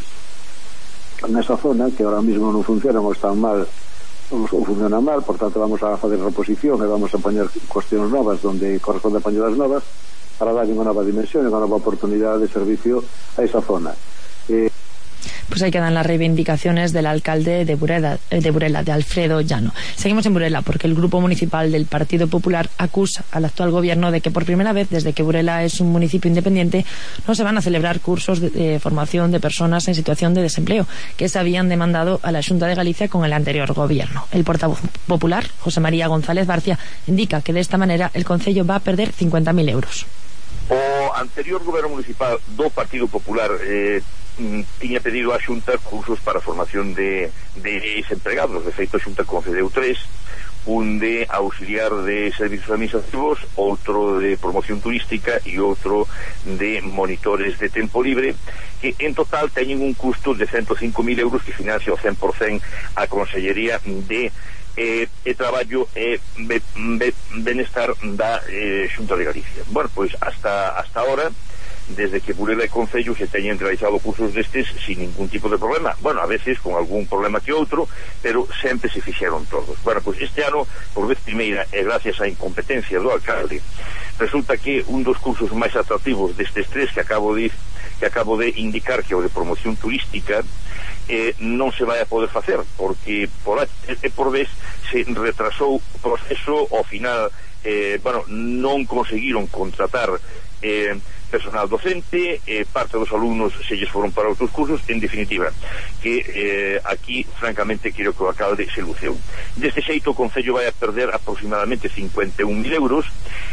nesa zona que ahora mismo non funcionan ou están mal ou funcionan mal, por tanto vamos a fazer reposición e vamos a poñer cuestións novas donde corresponde a poñelas novas para darlle unha nova dimensión e unha nova oportunidade de servicio a esa zona. Eh, Pues ahí quedan las reivindicaciones del alcalde de Burela, de Burela, de Alfredo Llano. Seguimos en Burela porque el Grupo Municipal del Partido Popular acusa al actual gobierno de que por primera vez desde que Burela es un municipio independiente no se van a celebrar cursos de, de formación de personas en situación de desempleo que se habían demandado a la Xunta de Galicia con el anterior gobierno. El portavoz popular, José María González Barcia, indica que de esta manera el concello va a perder cincuenta mil euros. O anterior goberno municipal do Partido Popular eh, tiña pedido á Xunta cursos para a formación de, de desempregados. De feito, a Xunta concedeu tres, un de auxiliar de servicios administrativos, outro de promoción turística e outro de monitores de tempo libre, que en total teñen un custo de ciento cinco mil euros que financia o cen por cen a Consellería de eh, e Traballo e be, be, Benestar da eh, Xunta de Galicia. Bueno, pois hasta hasta ahora, desde que Burela e Concello se teñen realizado cursos destes sin ningún tipo de problema. Bueno, a veces con algún problema que outro, pero sempre se fixeron todos. Bueno, pois este ano, por vez primeira, e gracias á incompetencia do alcalde, resulta que un dos cursos máis atractivos destes tres que acabo de que acabo de indicar, que é o de promoción turística, eh, non se vai a poder facer, porque por A e por B se retrasou o proceso. Ao final, eh, bueno, non conseguiron contratar eh, personal docente, eh, parte dos alumnos se lles foron para outros cursos. En definitiva, que eh, aquí francamente creo que o alcalde se luceu. Deste xeito o Concello vai a perder aproximadamente cincuenta e un mil euros.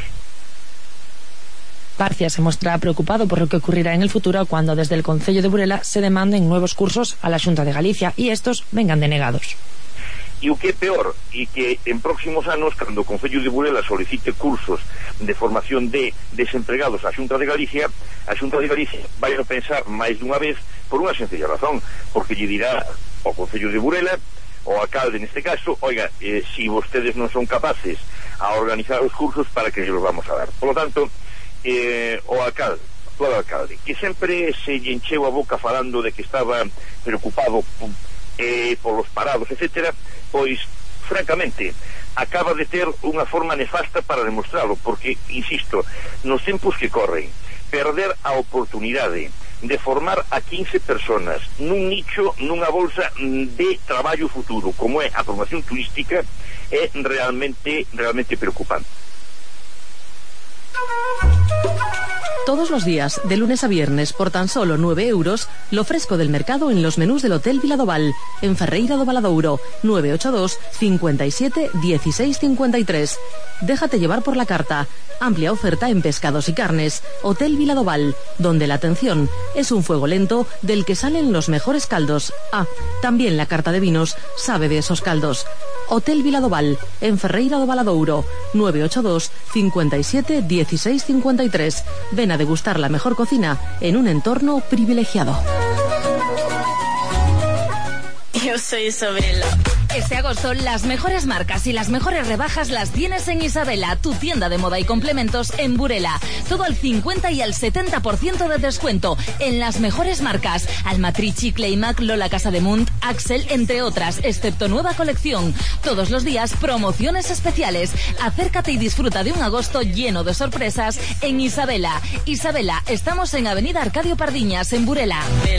Parcia se muestra preocupado por lo que ocurrirá en el futuro cuando desde el Concello de Burela se demanden nuevos cursos a la Xunta de Galicia y estos vengan denegados. E o que é peor, e que en próximos anos, cando o Concello de Burela solicite cursos de formación de desempregados á Xunta de Galicia, a Xunta de Galicia vai a pensar máis dunha vez por unha sencilla razón, porque lle dirá ao Concello de Burela, o alcalde neste caso, oiga, eh, si vostedes non son capaces a organizar os cursos, para que los vamos a dar. Por lo tanto, eh, o alcalde, o alcalde, que sempre se lle encheu a boca falando de que estaba preocupado eh, por los parados, etcétera, pois, francamente, acaba de ter unha forma nefasta para demostrarlo, porque, insisto, nos tempos que corren, perder a oportunidade de formar a quince personas nun nicho, nunha bolsa de traballo futuro, como é a formación turística, é realmente, realmente preocupante. Todos los días, de lunes a viernes, por tan solo nueve euros, lo fresco del mercado en los menús del Hotel Viladoval, en Ferreira do Valadouro, nueve ocho dos, cincuenta y siete, dieciséis cincuenta y tres. Déjate llevar por la carta. Amplia oferta en pescados y carnes. Hotel Viladoval, donde la atención es un fuego lento del que salen los mejores caldos. Ah, también la carta de vinos sabe de esos caldos. Hotel Viladoval, en Ferreira do Valadouro, nueve ocho dos, cincuenta y siete, dieciséis cincuenta y tres. Ven a degustar la mejor cocina en un entorno privilegiado. Yo soy Isabela. Este agosto las mejores marcas y las mejores rebajas las tienes en Isabela, tu tienda de moda y complementos en Burela. Todo al cincuenta y al setenta por ciento de descuento en las mejores marcas: Almatrici, Claymac, Lola Casademunt, Axel, entre otras, excepto nueva colección. Todos los días promociones especiales. Acércate y disfruta de un agosto lleno de sorpresas en Isabela. Isabela, estamos en Avenida Arcadio Pardiñas, en Burela.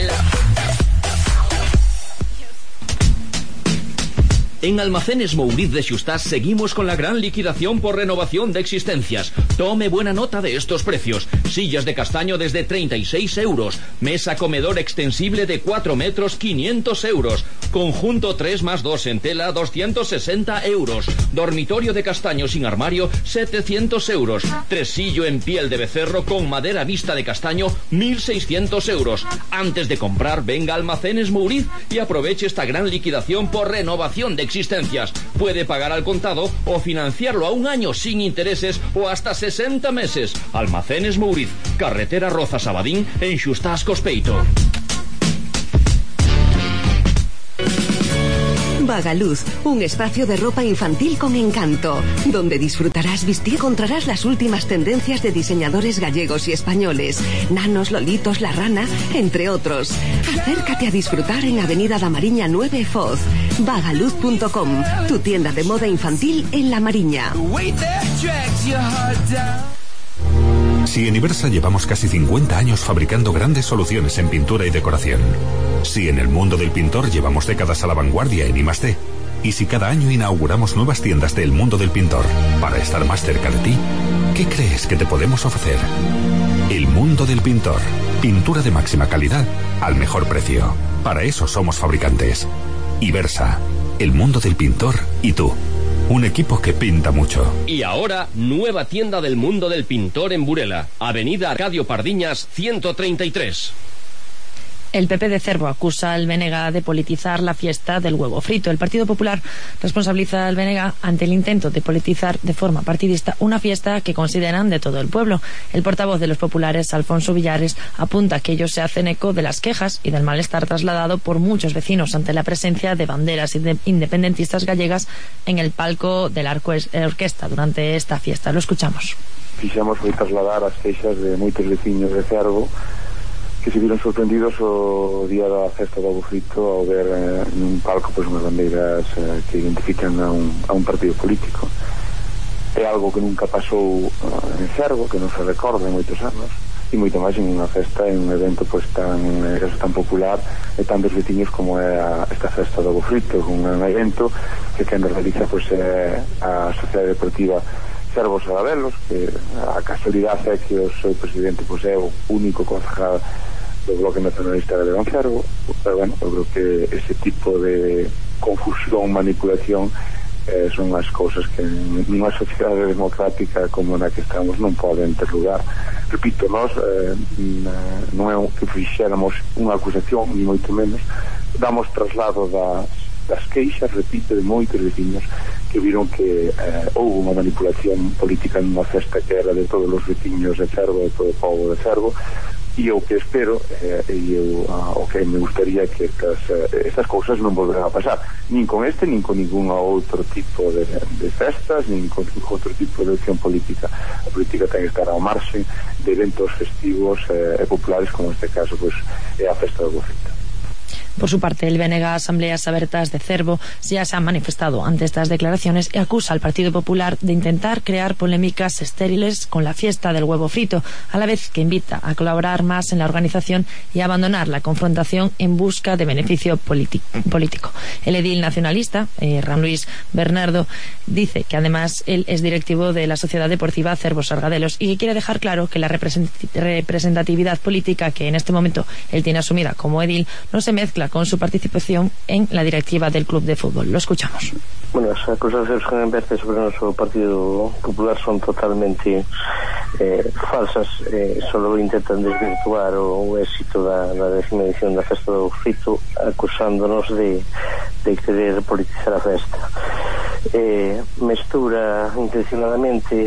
En Almacenes Mouriz de Xustás seguimos con la gran liquidación por renovación de existencias. Tome buena nota de estos precios. Sillas de castaño desde treinta y seis euros. Mesa comedor extensible de cuatro metros, quinientos euros. Conjunto tres más dos en tela, doscientos sesenta euros. Dormitorio de castaño sin armario, setecientos euros. Tresillo en piel de becerro con madera vista de castaño, mil seiscientos euros. Antes de comprar, venga a Almacenes Mouriz y aproveche esta gran liquidación por renovación de existencias. Existencias. Puede pagar al contado o financiarlo a un año sin intereses o hasta sesenta meses. Almacenes Mouriz, carretera Roza-Sabadín, en Xustás Cospeito. Vagaluz, un espacio de ropa infantil con encanto, donde disfrutarás vestir, encontrarás las últimas tendencias de diseñadores gallegos y españoles, Nanos, Lolitos, La Rana, entre otros. Acércate a disfrutar en Avenida da Mariña nueve Foz. Vagaluz punto com, tu tienda de moda infantil en La Mariña. Si en Ibersa llevamos casi cincuenta años fabricando grandes soluciones en pintura y decoración. Si en el mundo del pintor llevamos décadas a la vanguardia en I más D. Y si cada año inauguramos nuevas tiendas del mundo del pintor para estar más cerca de ti, ¿qué crees que te podemos ofrecer? El mundo del pintor. Pintura de máxima calidad al mejor precio. Para eso somos fabricantes. Ibersa. El mundo del pintor y tú. Un equipo que pinta mucho. Y ahora, nueva tienda del mundo del pintor en Burela, Avenida Arcadio Pardiñas, ciento treinta y tres. El P P de Cervo acusa al B N G de politizar la fiesta del huevo frito. El Partido Popular responsabiliza al B N G ante el intento de politizar de forma partidista una fiesta que consideran de todo el pueblo. El portavoz de los populares, Alfonso Villares, apunta que ellos se hacen eco de las quejas y del malestar trasladado por muchos vecinos ante la presencia de banderas independentistas gallegas en el palco de la orquesta durante esta fiesta. Lo escuchamos. Quixemos foi trasladar as queixas de moitos veciños de Cervo que se viron sorprendidos o día da festa do ovo frito ao ver eh, nun palco pois, unhas bandeiras eh, que identifican a un, a un partido político. É algo que nunca pasou uh, en Cervo, que non se recorda en moitos anos, e moito máis en unha festa, en un evento pois, tan, eh, tan popular e tan dos veciños como é a, esta festa do ovo frito, un, un evento que quen realiza pois, é a Sociedade Deportiva Cervo Sarabelos, que a casualidade é que o seu presidente pois, é o único concejal do Bloque Nacionalista de León Cervo, pero bueno, eu creo que ese tipo de confusión, manipulación eh, son as cousas que nunha sociedade democrática como na que estamos non poden ter lugar. Repito, nós eh, non é que fixéramos unha acusación, ni moito menos, damos traslado das, das queixas, repito, de moitos veciños que viron que eh, houve unha manipulación política nunha festa que era de todos os veciños de Cervo, de todo o povo de Cervo, e o que espero eh, e eu, ah, o que me gustaría que estas, eh, estas cousas non volverán a pasar nin con este, nin con ningún outro tipo de, de festas, nin con ningún outro tipo de acción política. A política ten que estar ao marxe de eventos festivos eh, e populares como este caso pues, é a festa do Bofita. Por su parte, el B N G Asambleas Abertas de Cervo ya se ha manifestado ante estas declaraciones y acusa al Partido Popular de intentar crear polémicas estériles con la fiesta del huevo frito, a la vez que invita a colaborar más en la organización y a abandonar la confrontación en busca de beneficio político. El edil nacionalista, eh, Ram Luis Bernardo, dice que además él es directivo de la Sociedad Deportiva Cervo Sargadelos y que quiere dejar claro que la representatividad política que en este momento él tiene asumida como edil no se mezcla con su participación en la directiva del club de fútbol. Lo escuchamos. Bueno, as acusacións que enverte sobre o noso Partido Popular son totalmente eh, falsas, eh, solo intentan desvirtuar o, o éxito da, da décima edición da festa do frito acusándonos de, de querer politizar a festa. Eh, mestura intencionadamente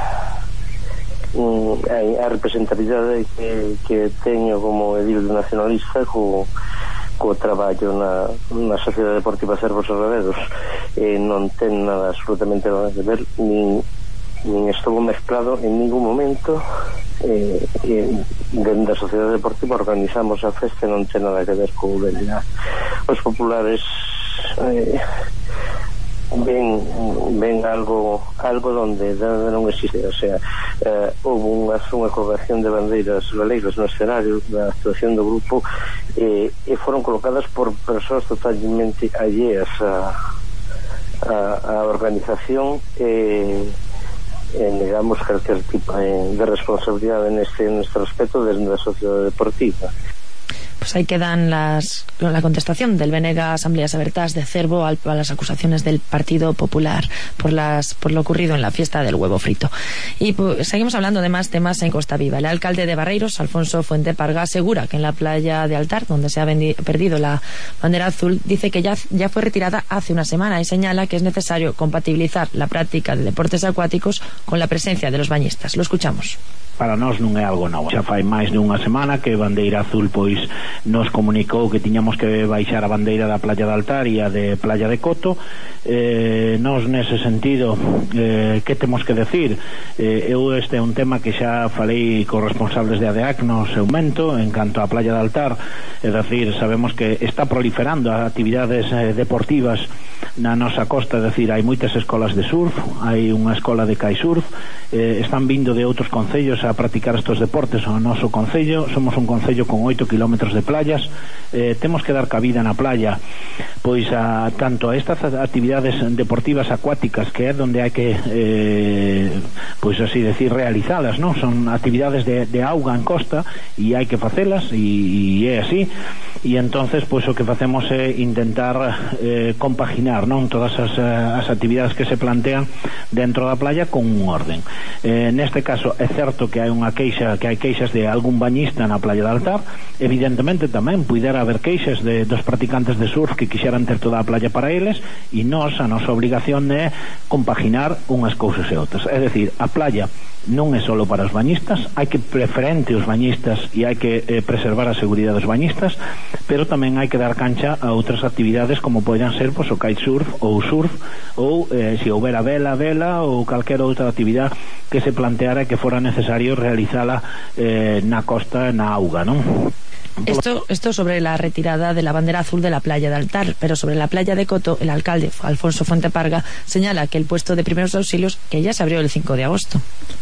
mm, a representatividade que, que teño como edil nacionalista co co traballo na, na Sociedade Deportiva Cervo Sargadelos eh, non ten nada absolutamente nada que ver nin, nin estuvo mezclado en ningún momento eh, eh, dentro da Sociedade Deportiva organizamos a festa e non ten nada que ver co B N G. Os populares eh, ven, ven algo algo donde, donde non existe, o sea eh, houve unha, unha colocación de bandeiras galegas no escenario da actuación do grupo eh, e foron colocadas por persoas totalmente alleas a, a, a organización e eh, negamos cualquier tipo eh, de responsabilidade neste, neste respecto desde a sociedade deportiva. Pues ahí quedan las, la contestación del B N G Asambleas Abertas de Cervo a las acusaciones del Partido Popular por las por lo ocurrido en la fiesta del huevo frito. Y pues, seguimos hablando de más temas en Costa Viva. El alcalde de Barreiros, Alfonso Fuente Parga, asegura que en la playa de Altar, donde se ha perdido la bandera azul, dice que ya, ya fue retirada hace una semana y señala que es necesario compatibilizar la práctica de deportes acuáticos con la presencia de los bañistas. Lo escuchamos. Para nós non é algo novo. Xa fai máis dunha semana que Bandeira Azul pois nos comunicou que tiñamos que baixar a bandeira da Playa de Altar e a de Playa de Coto. Eh, nós nese sentido eh, que temos que decir? Eh, eu este é un tema que xa falei cos responsables de A D A C no seu momento en canto a Playa de Altar, é dicir, sabemos que está proliferando as actividades eh, deportivas na nosa costa, é dicir, hai moitas escolas de surf, hai unha escola de kitesurf, eh, están vindo de outros concellos a practicar estos deportes ao noso concello. Somos un concello con oito kilómetros de playas. Eh, temos que dar cabida na playa pois a tanto a estas actividades deportivas acuáticas, que é donde hai que eh, pois así decir realizalas, non? Son actividades de, de auga en costa e hai que facelas, e, e é así. E entonces pois o que facemos é intentar eh, compaginar, non, todas as, as actividades que se plantean dentro da playa con un orden. Eh, neste caso é certo que hai unha queixa, que hai queixas de algún bañista na playa de Altar. Evidentemente tamén puidera haber queixas de dos practicantes de surf que quixeran ter toda a playa para eles, e nós, a nosa obrigación é compaginar unhas cousas e outras. É dicir, a playa non é só para os bañistas, hai que preferente os bañistas e hai que eh, preservar a seguridade dos bañistas, pero tamén hai que dar cancha a outras actividades como poden ser pois, o kitesurf ou o surf, ou eh, se houbera vela, vela ou calquera outra actividade que se planteara que fora necesario realizala eh, na costa, na auga, non? Esto, esto sobre la retirada de la bandera azul de la playa de Altar, pero sobre la playa de Coto, el alcalde Alfonso Fuenteparga señala que el puesto de primeros auxilios que ya se abrió el cinco de agosto.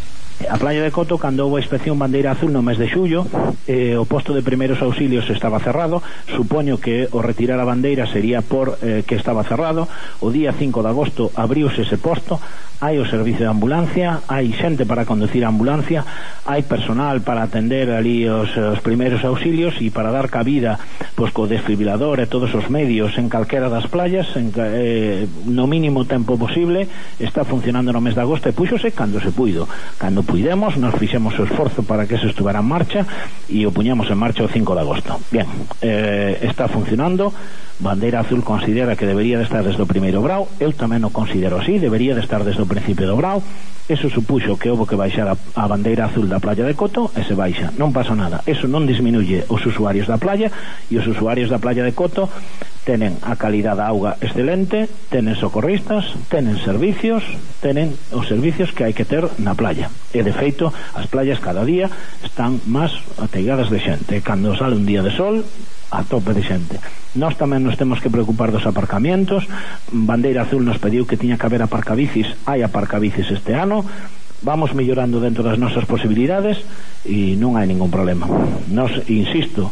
A playa de Coto, cando houve a inspección bandeira azul no mes de xullo, eh, o posto de primeiros auxilios estaba cerrado. Supoño que o retirar a bandeira sería por eh, que estaba cerrado. O día cinco de agosto abriuse ese posto. Hai o servicio de ambulancia, hai xente para conducir a ambulancia, hai personal para atender ali os, os primeiros auxilios e para dar cabida pois, co desfibrilador e todos os medios en calquera das playas en, eh, no mínimo tempo posible. Está funcionando no mes de agosto e puxose cando se puido. Cando puidemos, nos fixemos o esforzo para que eso estuvera en marcha e o puñamos en marcha o cinco de agosto. Bien, eh, está funcionando. Bandeira Azul considera que debería de estar desde o primeiro grau. Eu tamén o considero así, debería de estar desde o principio do grau. Eso supuxo que houve que baixar a, a bandeira azul da playa de Coto e se baixa, non pasa nada. Eso non disminuye os usuarios da playa, e os usuarios da playa de Coto tenen a calidad da auga excelente, tenen socorristas, tenen servicios, tenen os servicios que hai que ter na playa. E de feito, as playas cada día están máis ateigadas de xente. Cando sale un día de sol, a tope de xente. Nós tamén nos temos que preocupar dos aparcamientos. Bandeira Azul nos pediu que tiña que haber aparcabicis. Hai aparcabicis este ano. Vamos mellorando dentro das nosas posibilidades e non hai ningún problema. Nos, insisto,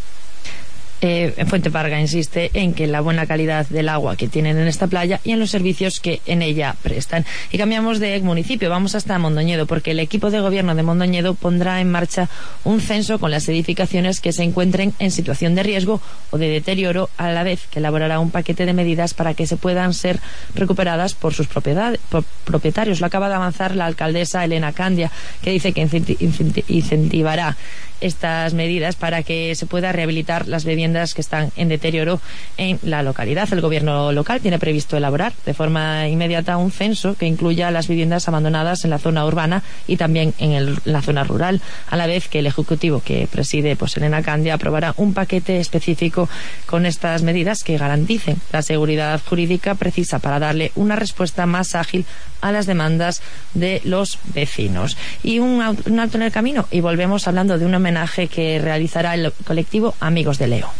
Eh, Fuenteparga insiste en que la buena calidad del agua que tienen en esta playa y en los servicios que en ella prestan. Y cambiamos de municipio, vamos hasta Mondoñedo, porque el equipo de gobierno de Mondoñedo pondrá en marcha un censo con las edificaciones que se encuentren en situación de riesgo o de deterioro, a la vez que elaborará un paquete de medidas para que se puedan ser recuperadas por sus propiedades, por propietarios. Lo acaba de avanzar la alcaldesa Elena Candia, que dice que incentivará estas medidas para que se pueda rehabilitar las viviendas que están en deterioro en la localidad. El gobierno local tiene previsto elaborar de forma inmediata un censo que incluya las viviendas abandonadas en la zona urbana y también en, el, en la zona rural, a la vez que el ejecutivo que preside pues Elena Candia aprobará un paquete específico con estas medidas que garanticen la seguridad jurídica precisa para darle una respuesta más ágil a las demandas de los vecinos. Y un, un alto en el camino y volvemos hablando de un homenaje que realizará el colectivo Amigos de Leo.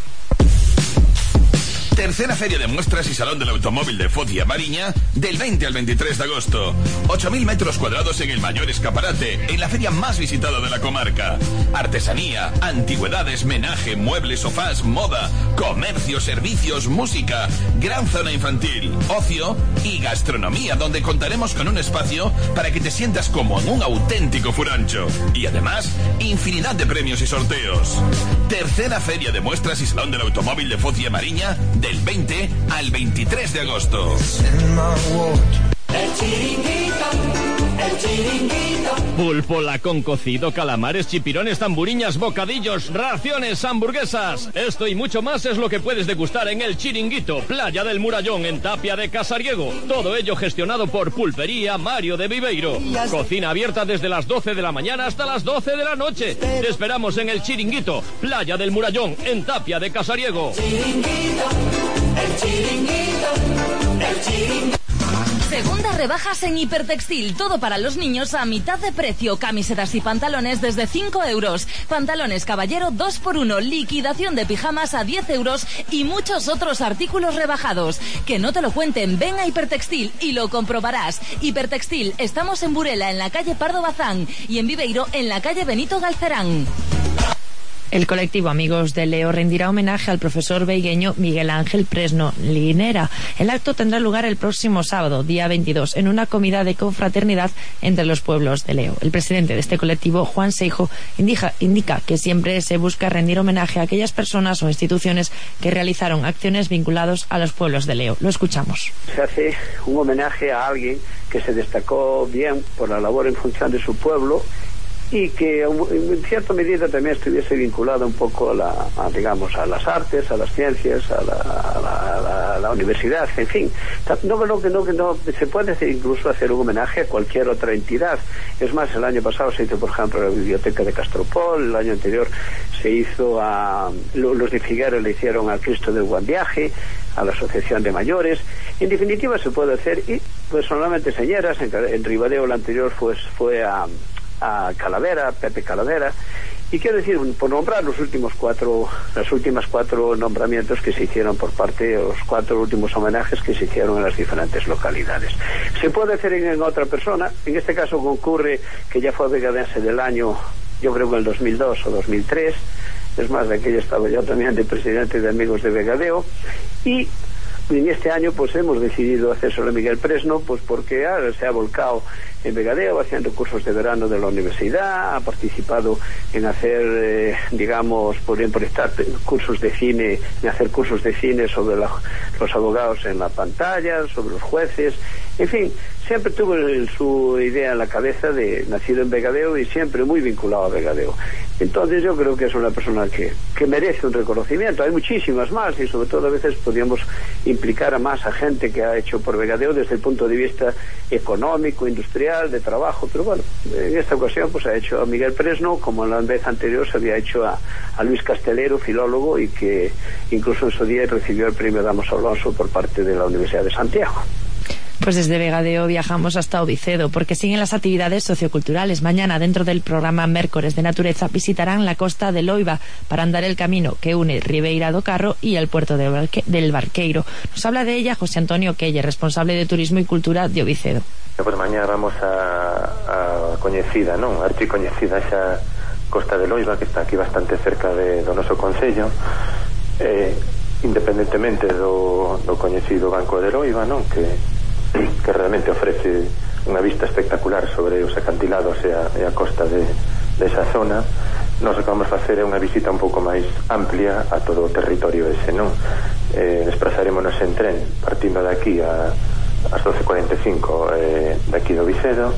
Tercera Feria de Muestras y Salón del Automóvil de Focia Mariña del veinte al veintitrés de agosto. ocho mil metros cuadrados en el mayor escaparate, en la feria más visitada de la comarca. Artesanía, antigüedades, menaje, muebles, sofás, moda, comercio, servicios, música, gran zona infantil, ocio y gastronomía, donde contaremos con un espacio para que te sientas como en un auténtico furancho. Y además, infinidad de premios y sorteos. Tercera Feria de Muestras y Salón del Automóvil de Focia Mariña del veinte al veintitrés de agosto. El chiringuito, el chiringuito. Pulpo, lacón cocido, calamares, chipirones, tamburiñas, bocadillos, raciones, hamburguesas. Esto y mucho más es lo que puedes degustar en El Chiringuito, Playa del Murallón, en Tapia de Casariego. Todo ello gestionado por Pulpería Mario de Viveiro. Cocina abierta desde las doce de la mañana hasta las doce de la noche. Te esperamos en El Chiringuito, Playa del Murallón, en Tapia de Casariego. Chiringuito, el chiringuito, el chiringuito. Segunda rebajas en Hipertextil. Todo para los niños a mitad de precio. Camisetas y pantalones desde cinco euros. Pantalones caballero dos por uno. Liquidación de pijamas a diez euros y muchos otros artículos rebajados. Que no te lo cuenten. Ven a Hipertextil y lo comprobarás. Hipertextil. Estamos en Burela, en la calle Pardo Bazán, y en Viveiro, en la calle Benito Galcerán. El colectivo Amigos de Leo rendirá homenaje al profesor veigueño Miguel Ángel Presno Linera. El acto tendrá lugar el próximo sábado, día veintidós, en una comida de confraternidad entre los pueblos de Leo. El presidente de este colectivo, Juan Seijo, indica, indica que siempre se busca rendir homenaje a aquellas personas o instituciones que realizaron acciones vinculadas a los pueblos de Leo. Lo escuchamos. Se hace un homenaje a alguien que se destacó bien por la labor en función de su pueblo y que en cierta medida también estuviese vinculado un poco a, la, a digamos, a las artes, a las ciencias, a la, a la, a la, a la universidad, en fin. No, no, no, no, no, se puede hacer, incluso hacer un homenaje a cualquier otra entidad. Es más, el año pasado se hizo, por ejemplo, la Biblioteca de Castropol, el año anterior se hizo a... Los de Figueres le hicieron al Cristo del Buen Viaje, a la Asociación de Mayores. En definitiva, se puede hacer, y personalmente señeras, en, en Ribadeo el anterior fue, fue a... a Calavera, Pepe Calavera, y quiero decir, por nombrar los últimos cuatro, las últimas cuatro nombramientos que se hicieron por parte, los cuatro últimos homenajes que se hicieron en las diferentes localidades. Se puede hacer en, en otra persona, en este caso concurre que ya fue vegadense del año, yo creo que en el dos mil dos o dos mil tres, es más, de aquello estaba yo también de presidente de Amigos de Vegadeo, y en este año pues hemos decidido hacérselo a Miguel Presno, pues porque ahora se ha volcado en Vegadeo haciendo cursos de verano de la universidad, ha participado en hacer, eh, digamos, por ejemplo, estar cursos de cine, en hacer cursos de cine sobre la, los abogados en la pantalla, sobre los jueces, en fin, siempre tuvo el, su idea en la cabeza de nacido en Vegadeo y siempre muy vinculado a Vegadeo. Entonces yo creo que es una persona que, que merece un reconocimiento. Hay muchísimas más y sobre todo a veces podríamos implicar a más a gente que ha hecho por Vegadeo desde el punto de vista económico, industrial, de trabajo, pero bueno, en esta ocasión pues ha hecho a Miguel Presno, como en la vez anterior se había hecho a, a Luis Castelero, filólogo, y que incluso en su día recibió el premio Damos Alonso por parte de la Universidad de Santiago. Pues desde Vegadeo viajamos hasta Ovicedo, porque siguen las actividades socioculturales. Mañana, dentro del programa Mércores de Natureza, visitarán la costa de Loiva para andar el camino que une Ribeira do Carro y el puerto de Barque- del Barqueiro. Nos habla de ella José Antonio Quelle, responsable de Turismo y Cultura de Ovicedo. Pues mañana vamos a, a coñecida, non? A archicoñecida esa costa de Loiva, que está aquí bastante cerca de, do noso concello, eh, independentemente do, do coñecido Banco de Loiva, non? Que que realmente ofrece unha vista espectacular sobre os acantilados e a, e a costa de, de esa zona. Nos que vamos facer é unha visita un pouco máis amplia a todo o territorio ese, non? Eh, desplazarémonos en tren partindo de aquí a ás doce cuarenta e cinco eh, de aquí do Vicedo,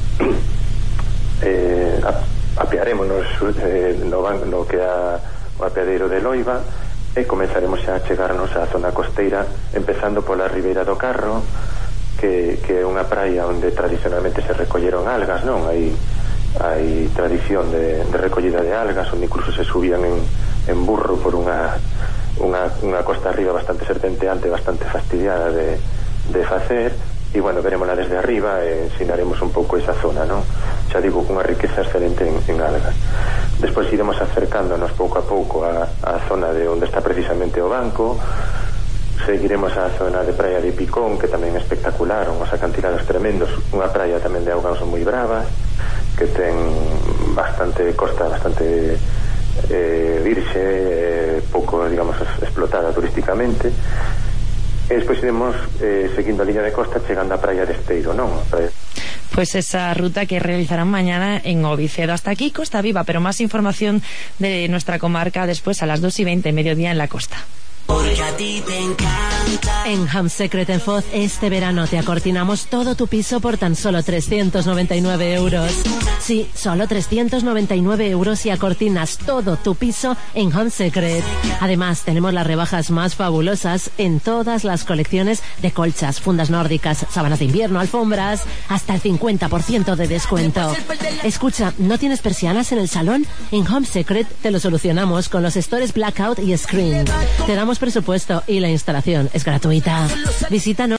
eh, apearémonos eh, no, no que é o apeadeiro de Loiva e comenzaremos a chegarnos á zona costeira, empezando pola Ribeira do Carro, que, que é unha praia onde tradicionalmente se recolleron algas, non? Hai, hai tradición de, de recollida de algas, onde incluso se subían en, en burro por unha, unha, unha costa arriba bastante serpenteante, bastante fastidiada de, de facer, e bueno, verémola desde arriba e ensinaremos un pouco esa zona, non? Xa digo, cunha riqueza excelente en, en algas. Despois iremos acercándonos pouco a pouco a, a zona de onde está precisamente o banco. Seguiremos a zona de Praia de Picón, que tamén é espectacular, unhos acantilados tremendos, unha praia tamén de augas moi bravas, que ten bastante costa, bastante eh, virxe, eh, pouco, digamos, explotada turísticamente. E despois iremos eh, seguindo a liña de costa, chegando á praia de Esteiro, non? Praia... Pues esa ruta que realizarán mañana en Ovicedo. Hasta aquí Costa Viva, pero más información de nuestra comarca después a las dos y veinte, mediodía en la costa. Porque a ti te encanta. En Home Secret en Foz este verano te acortinamos todo tu piso por tan solo trescientos noventa y nueve euros. Sí, solo trescientos noventa y nueve euros y acortinas todo tu piso en Home Secret. Además, tenemos las rebajas más fabulosas en todas las colecciones de colchas, fundas nórdicas, sábanas de invierno, alfombras, hasta el cincuenta por ciento de descuento. Escucha, ¿no tienes persianas en el salón? En Home Secret te lo solucionamos con los stores Blackout y Screen. Te damos presupuesto y la instalación es gratuita. Visítanos.